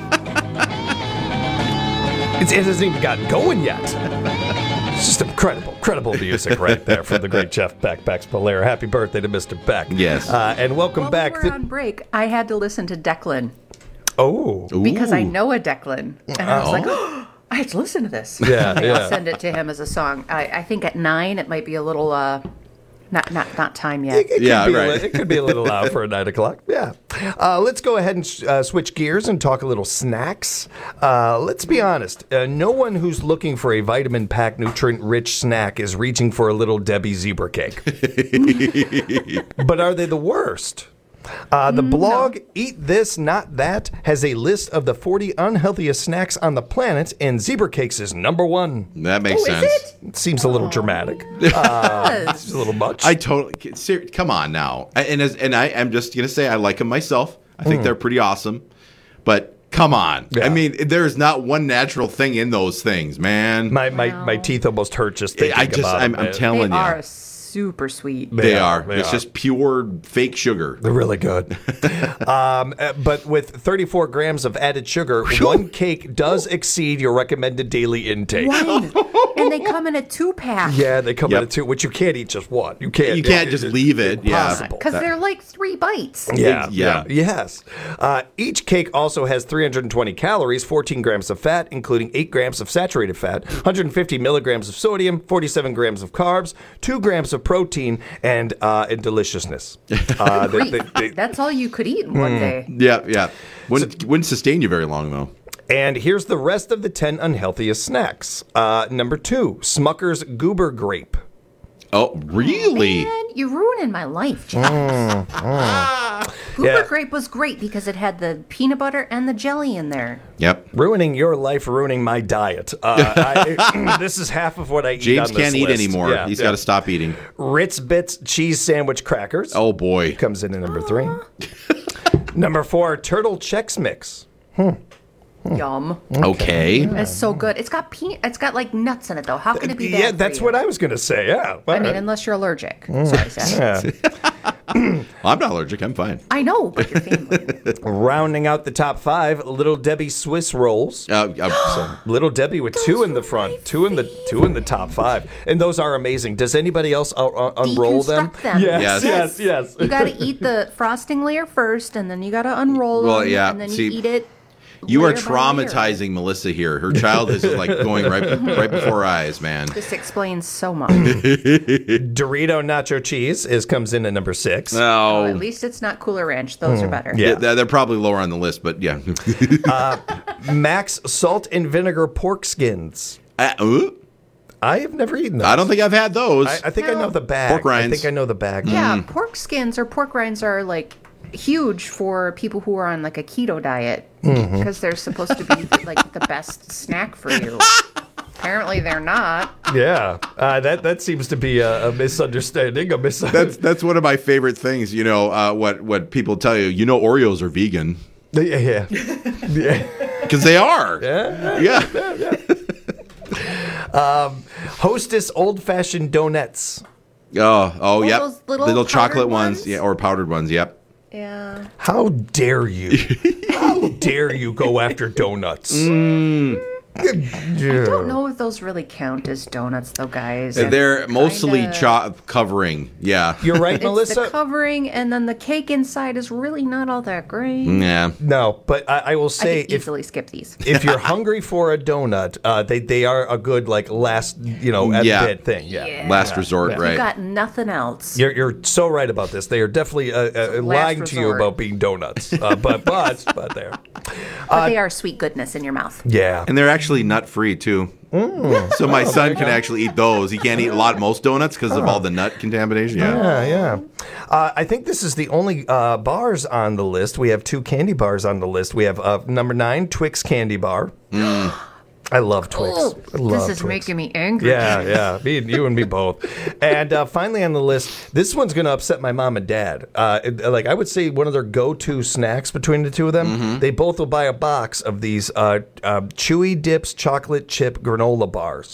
it's, it hasn't even gotten going yet. It's just incredible, incredible music right there from the great Jeff Beck, Bex Bolero. Happy birthday to Mister Beck. Yes. Uh, and welcome While back. we were on break, I had to listen to Declan. Oh. Because I Ooh. know a Declan. And I was Oh. like, oh, I have to listen to this. Yeah, I'll yeah. send it to him as a song. I, I think at nine it might be a little, uh, not not not time yet. It, it Yeah, could be right. A, li- it could be a little loud for a nine o'clock. Yeah. Uh, let's go ahead and uh, switch gears and talk a little snacks. Uh, let's be honest. Uh, no one who's looking for a vitamin-packed, nutrient-rich snack is reaching for a little Debbie zebra cake. But are they the worst? Uh, the blog Eat This Not That has a list of the forty unhealthiest snacks on the planet, and zebra cakes is number one. That makes Oh, is sense. it? It seems a little dramatic. Uh, it's a little much. I totally ser- come on now, I- and as, and I am just gonna say I like them myself. I think Mm. they're pretty awesome, but come on, Yeah. I mean there is not one natural thing in those things, man. my, my, my teeth almost hurt just thinking I just about I'm, it. I'm man. They telling you, are super sweet. they, They are. are, they It's are. just pure fake sugar. They're really good. um, uh, but with thirty-four grams of added sugar, one cake does exceed your recommended daily intake. One. And they come in a two-pack. Yeah, they come Yep. in at two, which you can't eat just one. You can't. You can't it- just it- leave it. Yeah. impossible. Because That- they're like three bites. Yeah, Yeah. yeah, yes. Uh, each cake also has three hundred twenty calories, fourteen grams of fat, including eight grams of saturated fat, one hundred fifty milligrams of sodium, forty-seven grams of carbs, two grams of protein, and uh, and deliciousness. Uh, they- Great. they- they- That's all you could eat in one day. Yeah, yeah. Wouldn't wouldn't sustain you very long though. And here's the rest of the ten unhealthiest snacks. Uh, number two, Smucker's Goober Grape. Oh, really? Man, you're ruining my life, Jeff. Mm, mm. Goober Yeah. Grape was great because it had the peanut butter and the jelly in there. Yep. Ruining your life, ruining my diet. Uh, I, this is half of what I eat James on this can't eat list. anymore. Yeah, He's yeah. got to stop eating. Ritz Bits cheese sandwich crackers. Oh boy. Comes in at number three. Number four, Turtle Chex Mix. Hmm. Yum. Okay. It's so good. It's got pe- It's got like nuts in it though. How can it be bad? Yeah, for that's you? what I was going to say. Yeah. I mean, unless you're allergic. Mm. Sorry, Seth. Yeah. I'm not allergic. I'm fine. I know, but your family. Rounding out the top five, Little Debbie Swiss rolls. Uh, uh, So Little Debbie with two in the front, two in the two in the top five, and those are amazing. Does anybody else uh, uh, unroll them? Deconstruct them. Yes, Yes. yes, yes. You got to eat the frosting layer first, and then you got to unroll Well, them, yeah, and then see, you eat it. You are layer by layer. traumatizing Melissa here. Her childhood is like going right right before her eyes, man. This explains so much. Dorito Nacho Cheese is comes in at number six. Oh, at No. least it's not Cooler Ranch. Those are better. Yeah. Yeah, they're probably lower on the list, but yeah. Max Salt and Vinegar Pork Skins. Uh, ooh, I have never eaten those. I don't think I've had those. I, I think I No. know the bag. Pork rinds. I think I know the bag. Yeah, pork skins or pork rinds are like huge for people who are on like a keto diet Mm-hmm. because they're supposed to be like the best snack for you. Apparently, they're not. Yeah, uh, that that seems to be a, a misunderstanding. A misunderstanding. that's that's one of my favorite things. You know uh, what what people tell you. You know Oreos are vegan yeah, yeah, yeah. because they are. Yeah. Yeah. Um, Hostess Old Fashioned Donuts. Oh, oh, yep. those little chocolate powdered ones, ones? yeah, or powdered ones. Yep. Yeah. How dare you? How dare you go after donuts? Mm. I don't know if those really count as donuts, though, guys. They're mostly Kinda- cho- covering. Yeah. You're right, It's Melissa. the covering, and then the cake inside is really not all that great. Yeah. No, but I, I will I say could if easily skip these. if you're hungry for a donut, uh, they they are a good like last you know at Yeah. bit thing. Yeah. Yeah. Last resort, Yeah. You right? got nothing else. You're, you're so right about this. They are definitely uh, uh, lying to you resort. about being donuts. Uh, but but but there. But they are sweet goodness in your mouth. Yeah. And they're actually nut free too. Mm. So my son can actually eat those. He can't eat a lot most donuts because of all the nut contamination. Yeah. Yeah, yeah. Uh, I think this is the only uh, bars on the list. We have two candy bars on the list. We have uh, number nine, Twix candy bar. Mm. I love Twix. Oh, I love this is Twix. making me angry. Yeah, yeah. Me and you and me both. And uh, finally on the list, this one's going to upset my mom and dad. Uh, it- like I would say, one of their go-to snacks between the two of them. Mm-hmm. They both will buy a box of these uh, uh, Chewy Dips chocolate chip granola bars.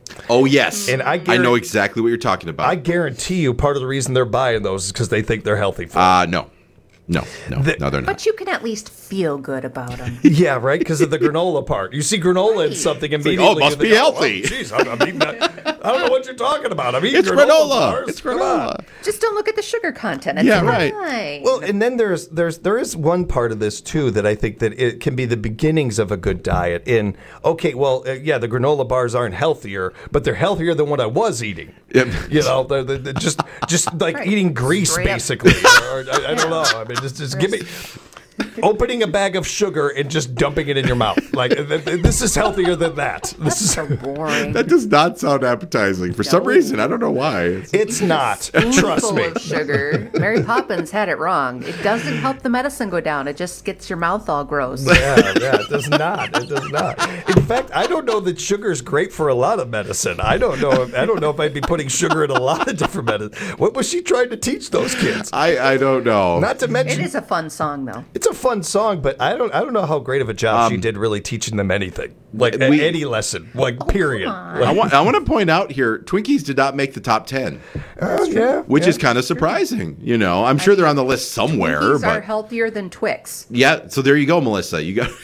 Oh, yes. And I, I know exactly what you're talking about. I guarantee you part of the reason they're buying those is because they think they're healthy for Uh, no. No, no, The- no, they're not. But you can at least feel good about them. Yeah, right? Because of the granola part. You see granola in something like, immediately. oh, it must you think, be healthy. Oh, Jeez, I'm, I'm eating that. I don't know what you're talking about. I'm eating It's granola. granola. bars. It's Come granola. on. Just don't look at the sugar content. It's Yeah, right. fine. Well, and then there's there's there is one part of this too that I think that it can be the beginnings of a good diet. In okay, well, uh, yeah, the granola bars aren't healthier, but they're healthier than what I was eating. Yep. You know, they're, they're, they're just just like Right. eating grease Straight up. basically. or, or, I, I don't know. I mean, just just give me. Opening a bag of sugar and just dumping it in your mouth. Like, th- th- this is healthier than that. This is so boring. That does not sound appetizing for some reason. I don't know why. It's, It's not. Trust Full me. of sugar. Mary Poppins had it wrong. It doesn't help the medicine go down. It just gets your mouth all gross. Yeah, yeah, it does not. It does not. In fact, I don't know that sugar's great for a lot of medicine. I don't know. If, I don't know if I'd be putting sugar in a lot of different medicine. What was she trying to teach those kids? I, I don't know. Not to It mention, is a fun song, though. it's a fun song, but I don't. I don't know how great of a job she Um, did really teaching them anything, like a- we- any lesson, like period. on. Like, I want I want to point out here, Twinkies did not make the top ten, oh, yeah, which yeah. is kind of surprising. You know, I'm sure they're on the list somewhere, Twinkies are but healthier than Twix. yeah. So there you go, Melissa. You got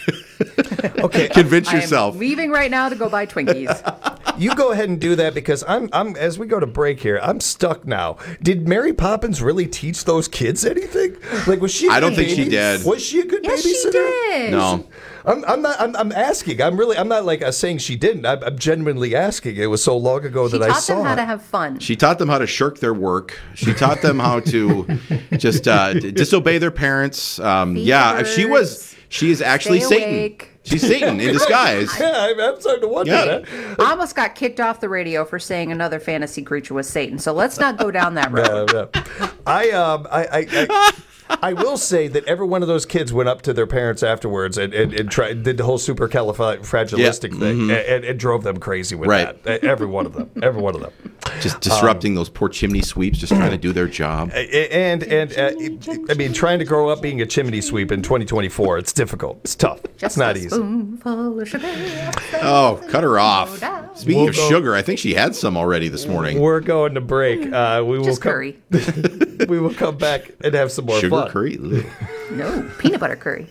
okay. convince I am yourself. leaving right now to go buy Twinkies. You go ahead and do that because I'm. I'm as we go to break here. I'm stuck now. Did Mary Poppins really teach those kids anything? Like, was she? a I don't good think she baby- did. Was she a good yes, she babysitter? did. No. I'm, I'm not. I'm, I'm asking. I'm really. I'm not like uh, saying she didn't. I'm, I'm genuinely asking. It was so long ago She that I taught saw them how it. to have fun. She taught them how to shirk their work. She taught them how to just uh, d- disobey their parents. Um, Feed yeah, the she was. She is actually Stay Satan. awake. She's Satan in disguise. Yeah, I'm, I'm starting to wonder Yeah. that. I almost got kicked off the radio for saying another fantasy creature was Satan. So let's not go down that road. No, no. I um I I. I I will say that every one of those kids went up to their parents afterwards and, and, and tried, did the whole supercalifragilistic Yeah. thing Mhm. and, and, and drove them crazy with Right. that. Every one of them. Every one of them. Just disrupting those poor chimney sweeps, just trying to do their job. And and uh, I mean, trying to grow up being a chimney sweep in twenty twenty-four, it's difficult. It's tough. Just it's not a easy. spoonful of sugar. Oh, cut her off. Speaking We'll of go- sugar, I think she had some already this morning. We're going to break. Uh, we will Just come, curry. we will come back and have some more Sugar fun. curry? Ugh. No, peanut butter curry.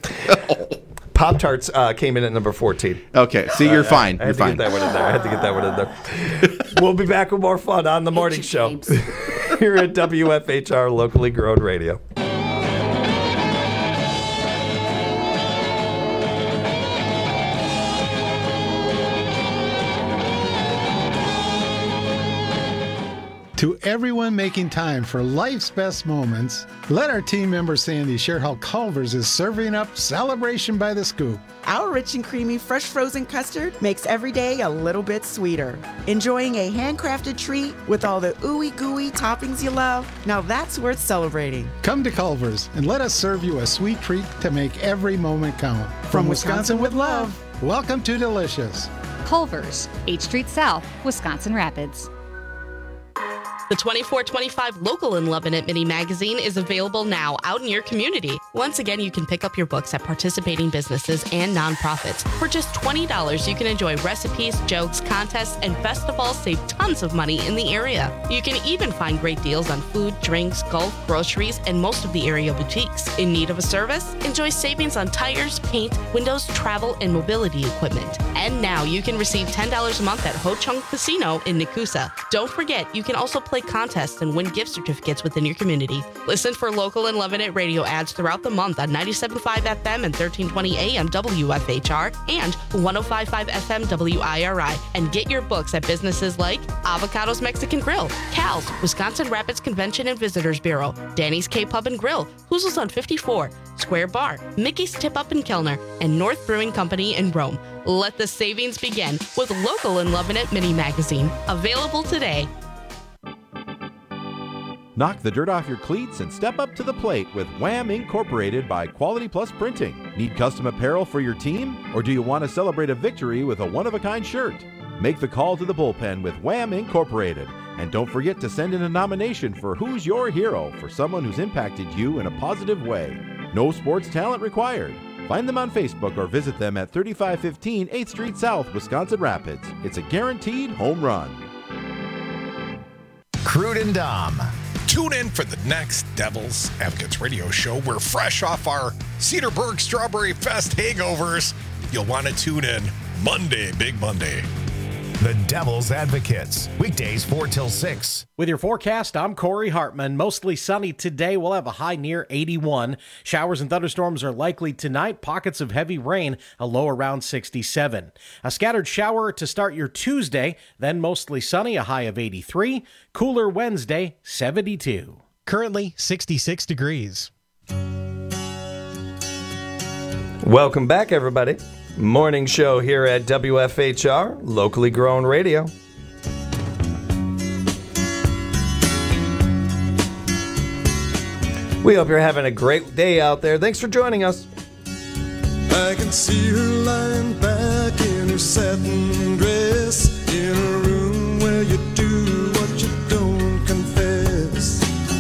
Pop Tarts uh, came in at number fourteen. Okay, see, you're Uh, fine. I You're had to fine. get that one in there. I had to get that one in there. We'll be back with more fun on the morning show James. here at W F H R Locally Grown Radio. To everyone making time for life's best moments, let our team member Sandy share how Culver's is serving up Celebration by the Scoop. Our rich and creamy fresh frozen custard makes every day a little bit sweeter. Enjoying a handcrafted treat with all the ooey gooey toppings you love? Now that's worth celebrating. Come to Culver's and let us serve you a sweet treat to make every moment count. From, From Wisconsin, Wisconsin with with love, welcome to Delicious. Culver's, eighth Street South, Wisconsin Rapids. The twenty-four twenty-five Local in Lebanon mini magazine is available now out in your community. Once again, you can pick up your books at participating businesses and nonprofits. For just twenty dollars, you can enjoy recipes, jokes, contests, and best of all, save tons of money in the area. You can even find great deals on food, drinks, golf, groceries, and most of the area boutiques. In need of a service? Enjoy savings on tires, paint, windows, travel, and mobility equipment. And now you can receive ten dollars a month at Ho Chung Casino in Nakusa. Don't forget, you can also play contests and win gift certificates within your community. Listen for Local and Lebanon radio ads throughout the month on ninety-seven point five F M and thirteen twenty A M W F H R and one oh five point five F M W I R I. And get your books at businesses like Avocados Mexican Grill, Cal's, Wisconsin Rapids Convention and Visitors Bureau, Danny's K-Pub and Grill, Hoozle's on fifty-four, Square Bar, Mickey's Tip Up in Kellner, and North Brewing Company in Rome. Let the savings begin with Local and Lebanon mini magazine. Available today. Knock the dirt off your cleats and step up to the plate with Wham! Incorporated by Quality Plus Printing. Need custom apparel for your team? Or do you want to celebrate a victory with a one-of-a-kind shirt? Make the call to the bullpen with Wham! Incorporated. And don't forget to send in a nomination for Who's Your Hero for someone who's impacted you in a positive way. No sports talent required. Find them on Facebook or visit them at thirty-five fifteen eighth Street South, Wisconsin Rapids. It's a guaranteed home run. Crude and Dom. Tune in for the next Devil's Advocates radio show. We're fresh off our Cedarburg Strawberry Fest hangovers. You'll want to tune in Monday, Big Monday. The Devil's Advocates, weekdays four till six. With your forecast, I'm Corey Hartman. Mostly sunny today. We'll have a high near eighty-one. Showers and thunderstorms are likely tonight. Pockets of heavy rain, a low around sixty-seven. A scattered shower to start your Tuesday, then mostly sunny, a high of eighty-three. Cooler Wednesday, seventy-two. Currently sixty-six degrees. Welcome back, everybody. Morning show here at W F H R, locally grown radio. We hope you're having a great day out there. Thanks for joining us. I can see her lying back in her satin dress in a room where you do what you don't confess.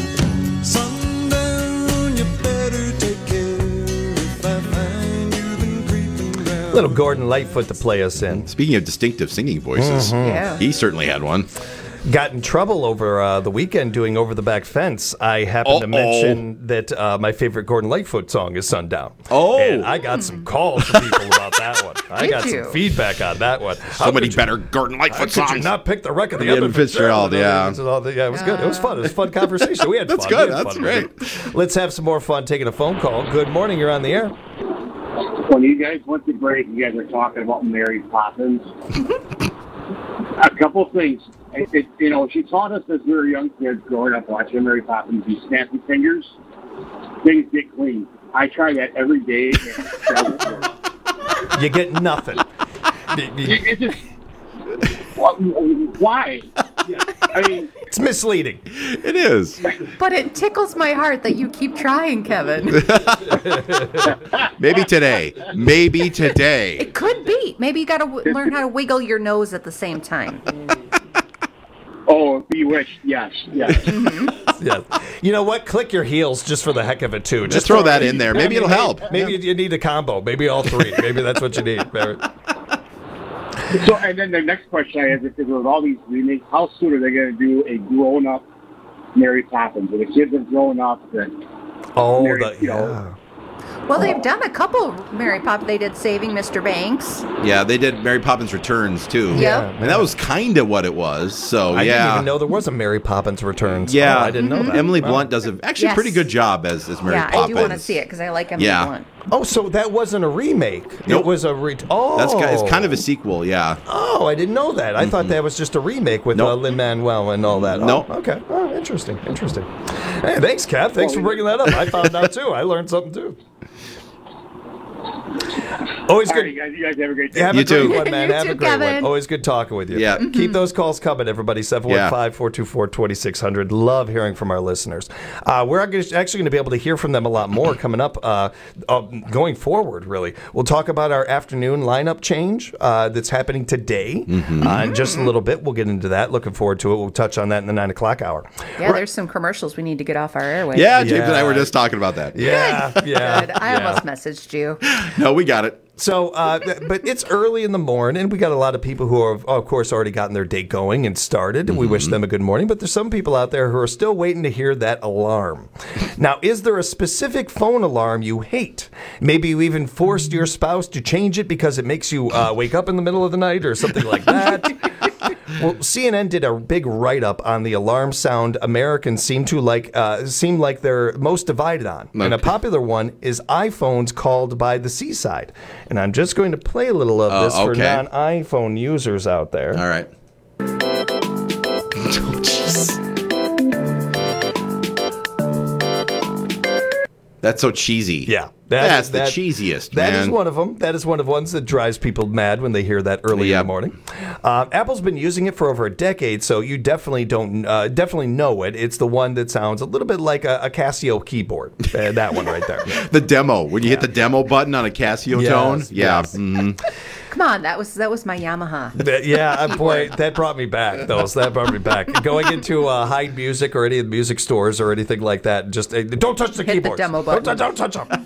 Sundown, you better take care if I find you've been creeping around. Little Gordon Lightfoot to play us in. Speaking of distinctive singing voices, Mhm. Yeah. he certainly had one. Got in trouble over uh, the weekend doing Over the Back Fence. I happened to Uh-oh. mention that uh, my favorite Gordon Lightfoot song is Sundown. Oh. And I got some calls from people about that one. I Did got you? some feedback on that one. So many better Gordon Lightfoot How could you songs. not pick the record of the Yeah, other Fitzgerald, yeah. Yeah, it was good. It was fun. It was a fun conversation. We had That's fun. good. We had That's fun with it. Let's have some more fun taking a phone call. Good morning. You're on the air. When you guys went to break, you guys were talking about Mary Poppins. A couple things. It, it, you know, she taught us as we were young kids growing up watching Mary Poppins, these snappy fingers, things get clean. I try that every day. And it doesn't work. You get nothing. It, it just, what, why? I mean, it's misleading. It is. But it tickles my heart that you keep trying, Kevin. Maybe today. Maybe today. It could be. Maybe you got to w- learn how to wiggle your nose at the same time. Oh, Bewitched, yes, yes. Yes. You know what? Click your heels just for the heck of it, too. Just throw that in there. Maybe it'll help. Maybe you need a combo. Maybe all three. Maybe that's what you need. Barrett. So, and then the next question I have is, with all these remakes, how soon are they going to do a grown-up Mary Poppins? When the kids have grown up, then Oh, Mary, the, you yeah. know, Well, they've done a couple Mary Poppins. They did Saving Mister Banks. Yeah, they did Mary Poppins Returns, too. Yep. And that was kind of what it was. So, I yeah. didn't even know there was a Mary Poppins Returns. Yeah. Oh, I didn't know that. Emily Wow. Blunt does a, actually a Yes. pretty good job as, as Mary yeah, Poppins. I do want to see it because I like Emily Yeah. Blunt. Oh, so that wasn't a remake. Nope. It was a re- Oh. That's ki- it's kind of a sequel, yeah. Oh, I didn't know that. I thought that was just a remake with uh, Nope. Lin-Manuel and all that. Nope. Oh, okay. Oh, interesting. Interesting. Hey, thanks, Kev. Thanks for bringing that up. I found out, too. I learned something, too. Always all good. right, you guys, you guys have a great day. Have You a great too. one, man. You Have too, a great Kevin. one. Always good talking with you. Yeah. Keep those calls coming, everybody. seven one five, four two four, two six zero zero. Love hearing from our listeners. Uh, we're actually going to be able to hear from them a lot more coming up uh, uh, going forward, really. We'll talk about our afternoon lineup change uh, that's happening today. Mm-hmm. Uh, in just a little bit, we'll get into that. Looking forward to it. We'll touch on that in the nine o'clock hour. Yeah, there's some commercials we need to get off our airwaves. Yeah, James Yeah. and I were just talking about that. Yeah, yeah. Good. I yeah. almost messaged you. No, we got it. So, uh, but it's early in the morning, and we got a lot of people who are, of course, already gotten their day going and started, and we wish them a good morning. But there's some people out there who are still waiting to hear that alarm. Now, is there a specific phone alarm you hate? Maybe you even forced your spouse to change it because it makes you uh, wake up in the middle of the night or something like that. Well, C N N did a big write-up on the alarm sound Americans seem to like, uh, seem like they're most divided on. Okay. And a popular one is iPhones called by the seaside. And I'm just going to play a little of Oh, this for okay. non-iPhone users out there. All right. That's so cheesy. Yeah. That's that- the cheesiest, That man. is one of them. That is one of the ones that drives people mad when they hear that early in Yep. the morning. Uh, Apple's been using it for over a decade, so you definitely don't uh, definitely know it. It's the one that sounds a little bit like a, a Casio keyboard. Uh, that one right there. The demo. When you hit the demo button on a Casio Yes, tone. Yeah. yes. mhm. Come on, that was that was my Yamaha. That- yeah, uh, boy, that brought me back. Those that brought me back. Going into uh, Hyde Music or any of the music stores or anything like that. Just uh, don't touch the Hit the keyboards. demo Don't, button. don't touch them.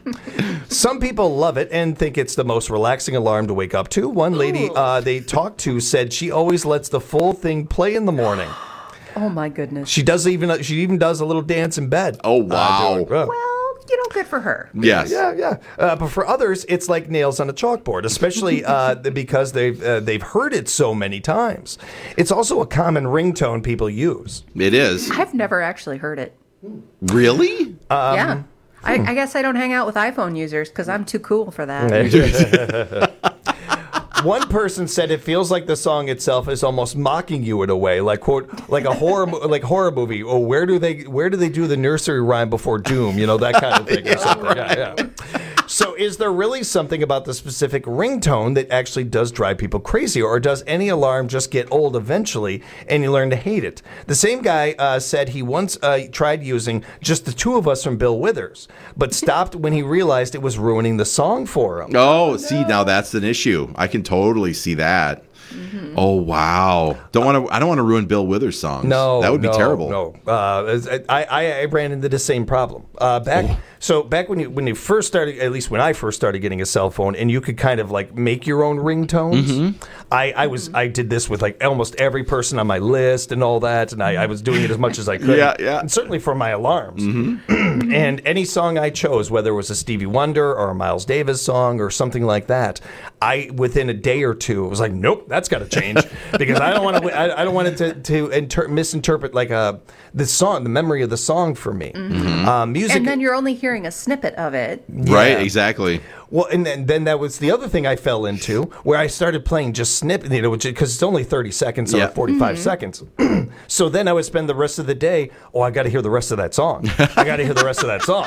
Some people love it and think it's the most relaxing alarm to wake up to. One lady uh, they talked to said she always lets the full thing play in the morning. Oh my goodness. She does even she even does a little dance in bed. Oh wow! Uh, well, you know, good for her. Yes. Yeah, yeah. Uh, but for others, it's like nails on a chalkboard, especially uh, because they've uh, they've heard it so many times. It's also a common ringtone people use. It is. I've never actually heard it. Really? Um, yeah. I, I guess I don't hang out with iPhone users because I'm too cool for that. One person said it feels like the song itself is almost mocking you in a way, like quote, like a horror, mo- like horror movie. Oh, where do they, where do they do the nursery rhyme before doom? You know, that kind of thing. Or something. Yeah, yeah. So, is there really something about the specific ringtone that actually does drive people crazy, or does any alarm just get old eventually and you learn to hate it? The same guy uh, said he once uh, tried using Just the Two of Us from Bill Withers, but stopped when he realized it was ruining the song for him. Oh, see, now that's an issue. I can totally see that. Mm-hmm. Oh wow! Don't want to. I don't want to ruin Bill Withers songs. No, that would be no, terrible. No, uh, I, I I ran into the same problem uh, back. Oh. So back when you when you first started, at least when I first started getting a cell phone, and you could kind of like make your own ringtones. Mm-hmm. I, I was I did this with like almost every person on my list and all that, and I, I was doing it as much as I could. Yeah, yeah. And certainly for my alarms. Mm-hmm. And any song I chose, whether it was a Stevie Wonder or a Miles Davis song or something like that, I within a day or two it was like, nope, that's got to change because I don't want to. I, I don't want it to to inter- misinterpret like a the song, the memory of the song for me. Mm-hmm. Um, music, and then you're only hearing a snippet of it. Right, yeah. Exactly. Well, and then, then that was the other thing I fell into, where I started playing just snip, you know, because it's only thirty seconds or yeah. forty-five mm-hmm. seconds. So then I would spend the rest of the day, oh, I got to hear the rest of that song. I got to hear the rest of that song.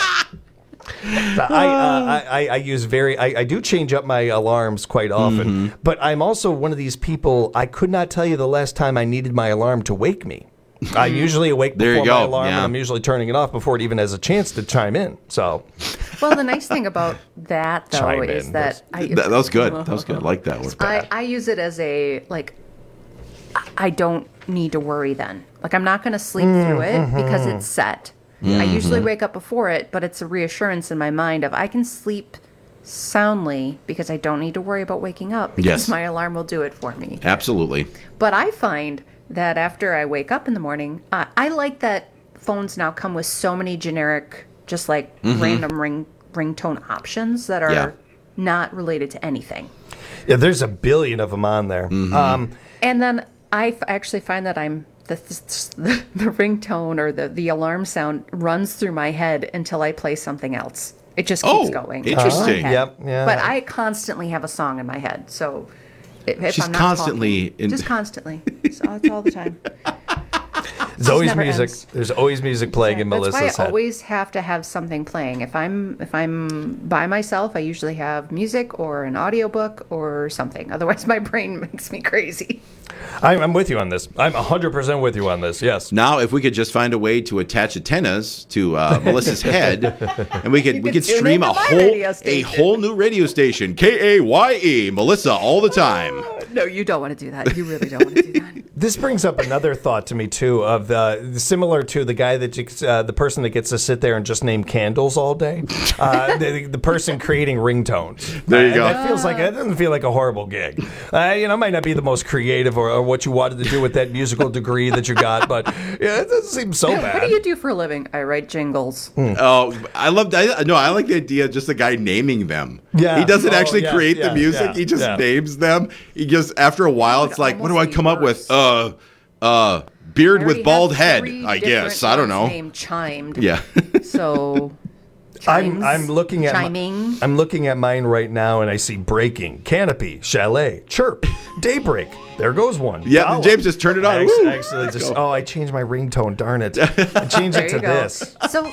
So I, uh, I, I use very, I, I do change up my alarms quite often, mm-hmm. but I'm also one of these people, I could not tell you the last time I needed my alarm to wake me. I usually awake there before you go. my alarm, yeah. and I'm usually turning it off before it even has a chance to chime in. So, well, the nice thing about that though chime is in. that I, that, that was good. That was good. I like that one. I, I use it as a like. I don't need to worry then. Like I'm not going to sleep mm, through it mm-hmm. because it's set. Mm-hmm. I usually wake up before it, but it's a reassurance in my mind of I can sleep soundly because I don't need to worry about waking up because yes. my alarm will do it for me. Absolutely. But I find that after I wake up in the morning, uh, I like that phones now come with so many generic, just like mm-hmm. random ring ringtone options that are yeah. not related to anything. Yeah, there's a billion of them on there. Mm-hmm. Um, and then I f- actually find that I'm the, the the ringtone or the the alarm sound runs through my head until I play something else. It just keeps oh, going. Interesting. Uh, yep. Yeah. But I constantly have a song in my head, so. If She's I'm not constantly talking, in just constantly. So it's all the time. There's always never music. ends. There's always music playing in That's Melissa's why I head. always have to have something playing. If I'm if I'm by myself, I usually have music or an audiobook or something. Otherwise, my brain makes me crazy. I'm, I'm with you on this. I'm one hundred percent with you on this. Yes. Now, if we could just find a way to attach antennas to uh, Melissa's head, and we could we could tune stream into a my whole radio a station. whole new radio station, K A Y E, Melissa all the time. No, you don't want to do that. You really don't want to do that. This brings up another thought to me too, of the similar to the guy that you, uh, the person that gets to sit there and just name candles all day, uh, the, the person creating ringtones. There you uh, go. That feels like that doesn't feel like a horrible gig. Uh, you know, it might not be the most creative or, or what you wanted to do with that musical degree that you got, but yeah, it doesn't seem so bad. What do you do for a living? I write jingles. Hmm. Oh, I love. I, no, I like the idea of just the guy naming them. Yeah. He doesn't Oh, actually yeah, create yeah, the music. yeah, he just yeah. names them. He just after a while, it's like, what do I almost come up worse. with? Uh, uh, beard I with already bald have head. three I different guess. I don't know. ones named chimed. Yeah. So. I'm Chimes, I'm looking at my, chiming. I'm looking at mine right now, and I see breaking, canopy, chalet, chirp, daybreak. There goes one. Yeah, Dollar. James just turned it on. Ex- Woo! Actually, just oh, I changed my ringtone. Darn it! I changed There it to you go. this. So.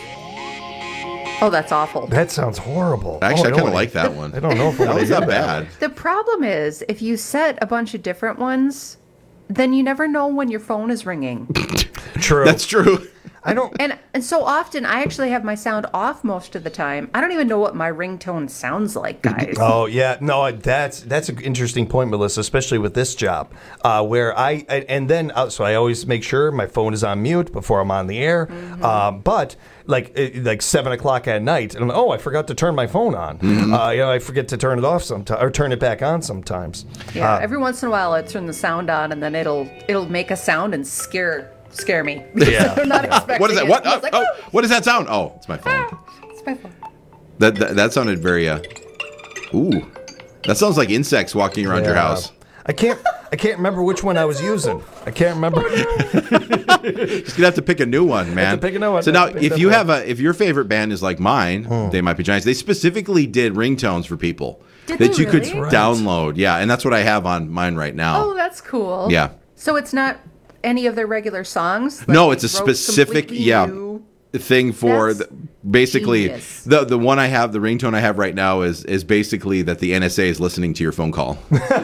Oh, that's awful. That sounds horrible. Actually, Oh, I kind of don't like that one. I don't know if that I was wanna not do that. bad. The problem is, if you set a bunch of different ones, then you never know when your phone is ringing. True. That's true. I don't. And and so often I actually have my sound off most of the time. I don't even know what my ringtone sounds like, guys. Oh yeah, no, that's that's an interesting point, Melissa, especially with this job, uh, where I and then uh, so I always make sure my phone is on mute before I'm on the air. Mm-hmm. Uh, but like it, like seven o'clock at night, and I'm, oh, I forgot to turn my phone on. Mm-hmm. Uh, you know, I forget to turn it off sometimes or turn it back on sometimes. Yeah, uh, every once in a while I turn the sound on, and then it'll it'll make a sound and scare scare me. Yeah. I'm not expecting What is that? it. What? I Oh, was like, oh, what does that sound? Oh, it's my phone. it's my phone. That that, that sounded very. Uh, ooh, that sounds like insects walking around your Yeah. house. I can't. I can't remember which one I was using. I can't remember. Just gonna have to pick a new one, man. to pick a new one. So now, Have to pick if that you one. have a, if your favorite band is like mine, Hmm. They Might Be Giants. They specifically did ringtones for people Did that they you could really? Right. download. Yeah, and that's what I have on mine right now. Oh, that's cool. Yeah. So it's not any of their regular songs? Like No, they it's a wrote specific completely yeah new- thing for That's the, basically genius. the the one I have, the ringtone I have right now is is basically that the N S A is listening to your phone call.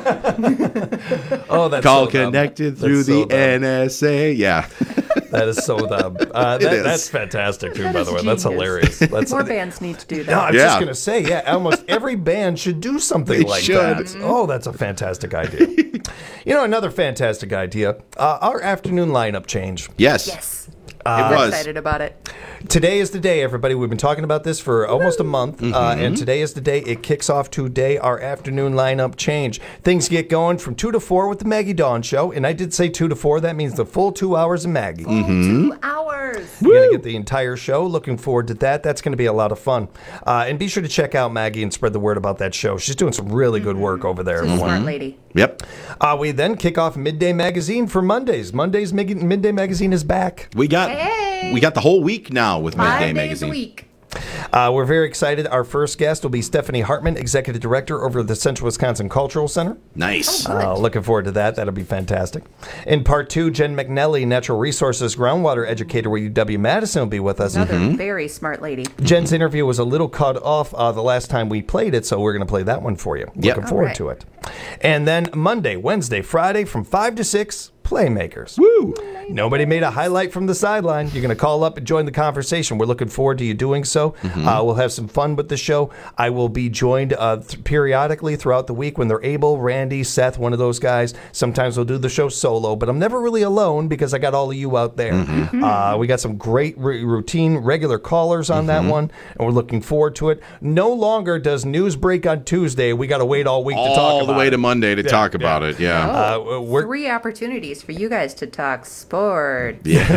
Oh, that's Call so dumb. connected That's through so the dumb. N S A. Yeah. That is so dumb. Uh, It that, is. That's fantastic too, That by is the way. That's genius. hilarious. That's More bands need to do No, that. I was Yeah. just gonna say, yeah, almost every band should do something They like should. that. Oh, that's a fantastic idea. You know, another fantastic idea. Uh, our afternoon lineup change. Yes. Yes. It I'm was. excited about it. Today is the day, everybody. We've been talking about this for almost a month, uh, Mm-hmm. and today is the day. It kicks off today, our afternoon lineup change. Things get going from two to four with the Maggie Dawn Show, and I did say two to four. That means the full two hours of Maggie. Mm-hmm. Two hours. You're going to get the entire show. Looking forward to that. That's going to be a lot of fun. Uh, and be sure to check out Maggie and spread the word about that show. She's doing some really good work over there. She's a smart Mm-hmm. lady. Yep. Uh, we then kick off Midday Magazine for Mondays. Mondays, Mig- Midday Magazine is back. We got Hey. we got the whole week now with Five Midday days Magazine. a week. Uh, we're very excited. Our first guest will be Stephanie Hartman, Executive Director over the Central Wisconsin Cultural Center. Nice. Uh, looking forward to that. That'll be fantastic. In part two, Jen McNelly, Natural Resources Groundwater Educator with U W-Madison, will be with us. Another Mm-hmm. very smart lady. Jen's interview was a little cut off uh, the last time we played it, so we're going to play that one for you. Yep. Looking forward All to it. And then Monday, Wednesday, Friday from five to six, Playmakers. Woo. Nobody made a highlight from the sideline. You're going to call up and join the conversation. We're looking forward to you doing so. Mm-hmm. Uh, we'll have some fun with the show. I will be joined uh, th- periodically throughout the week when they're able. Randy, Seth, one of those guys. Sometimes we'll do the show solo, but I'm never really alone because I got all of you out there. Mm-hmm. Uh, we got some great r- routine, regular callers on that one, and we're looking forward to it. No longer does news break on Tuesday. We got to wait all week to talk All about the way it. to Monday to Yeah, talk yeah. about it. Yeah. Uh, we're, Three opportunities for you guys to talk sports.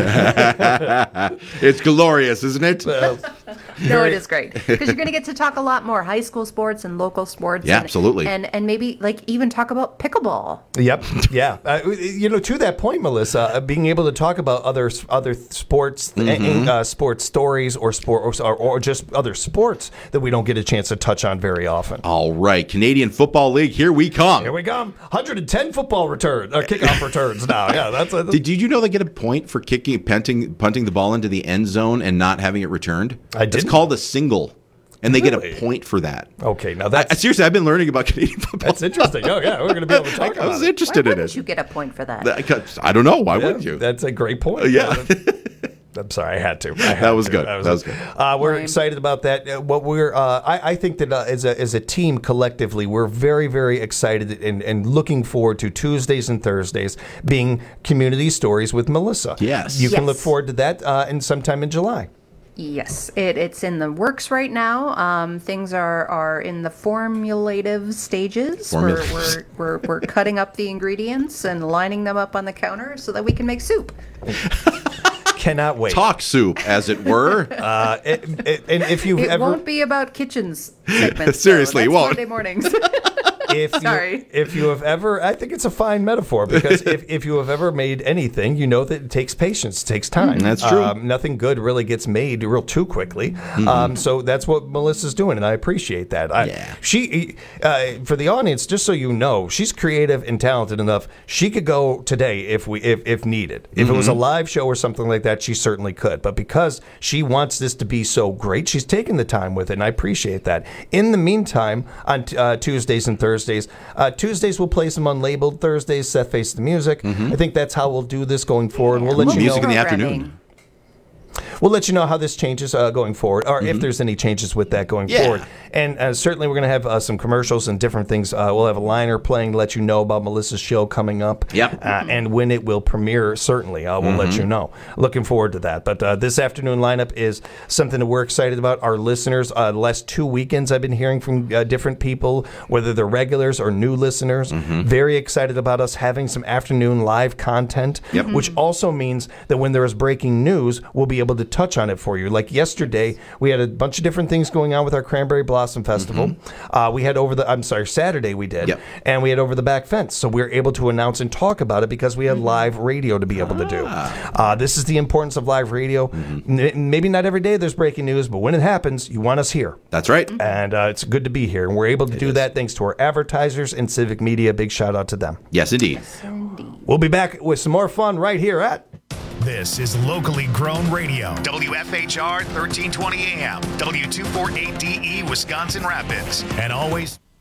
It's glorious, isn't it? uh, No, it is great because you're going to get to talk a lot more high school sports and local sports. Yeah, and, absolutely. And and maybe like even talk about pickleball. Yep. Yeah. Uh, you know, to that point, Melissa, uh, being able to talk about other other sports, Mm-hmm. uh, sports stories, or sport, or, or just other sports that we don't get a chance to touch on very often. All right, Canadian Football League, here we come. Here we go. one hundred ten football return, uh, kickoff returns now. Yeah, that's. A, Did, did you know they get a point for kicking, punting, punting the ball into the end zone and not having it returned? I It's didn't. called a single, and they get Really? a point for that. okay, now I, that's seriously, I've been learning about Canadian football. that's interesting. Oh yeah, we're going to be able to talk I was about it. Why interested in wouldn't it. you get a point for that? That- I don't know. Why Yeah, wouldn't you? That's a great point. Yeah. I'm sorry, I had to. I had That was to. good. That was, That was good. good. Uh, we're Lame. excited about that. Uh, what we're, uh, I, I think that uh, as a as a team collectively, we're very very excited and, and looking forward to Tuesdays and Thursdays being community stories with Melissa. Yes. you can Yes. look forward to that uh, in sometime in July. Yes, it, it's in the works right now. Um, things are, are in the formulative stages. We're, Formulative. we're, we're, we're cutting up the ingredients and lining them up on the counter so that we can make soup. Cannot wait. Talk soup, as it were. Uh, it, it, and if you've It ever won't be about kitchens segments. Seriously, though. it That's won't. Monday mornings. if you, Sorry. if you have ever, I think it's a fine metaphor because if, if you have ever made anything, you know that it takes patience, it takes time. That's true. Um, nothing good really gets made real too quickly. Um, so that's what Melissa's doing, and I appreciate that. I, Yeah. She, uh, for the audience, just so you know, she's creative and talented enough. She could go today if we if, if needed. If it was a live show or something like that, she certainly could. But because she wants this to be so great, she's taking the time with it, and I appreciate that. In the meantime, on uh, Tuesdays and Thursdays, uh, Tuesdays we'll play some unlabeled. Thursdays, Seth Face the Music. I think that's how we'll do this going forward. We'll let Ooh, you music know. in the Programming. afternoon. we'll let you know how this changes uh, going forward, or mm-hmm. if there's any changes with that going yeah. forward. And uh, certainly we're going to have uh, some commercials and different things. Uh, we'll have a liner playing to let you know about Melissa's show coming up. Yep. Uh, and when it will premiere, certainly uh, we'll mm-hmm. let you know. Looking forward to that. But uh, this afternoon lineup is something that we're excited about. Our listeners, uh, the last two weekends I've been hearing from uh, different people, whether they're regulars or new listeners, mm-hmm. very excited about us having some afternoon live content, yep. which also means that when there is breaking news, we'll be able to touch on it for you. Like yesterday, we had a bunch of different things going on with our Cranberry Blossom Festival. Mm-hmm. Uh, we had over the, I'm sorry, Saturday we did, yep. and we had Over the Back Fence. So we were able to announce and talk about it because we had live radio to be able to do. Uh, this is the importance of live radio. Mm-hmm. N- maybe not every day there's breaking news, but when it happens, you want us here. That's right. And uh, it's good to be here. And we're able to it do is. that thanks to our advertisers and Civic Media. Big shout out to them. Yes, indeed. Yes, indeed. We'll be back with some more fun right here at... This is locally grown radio. W F H R thirteen twenty A M, W two forty-eight D E, Wisconsin Rapids. And always...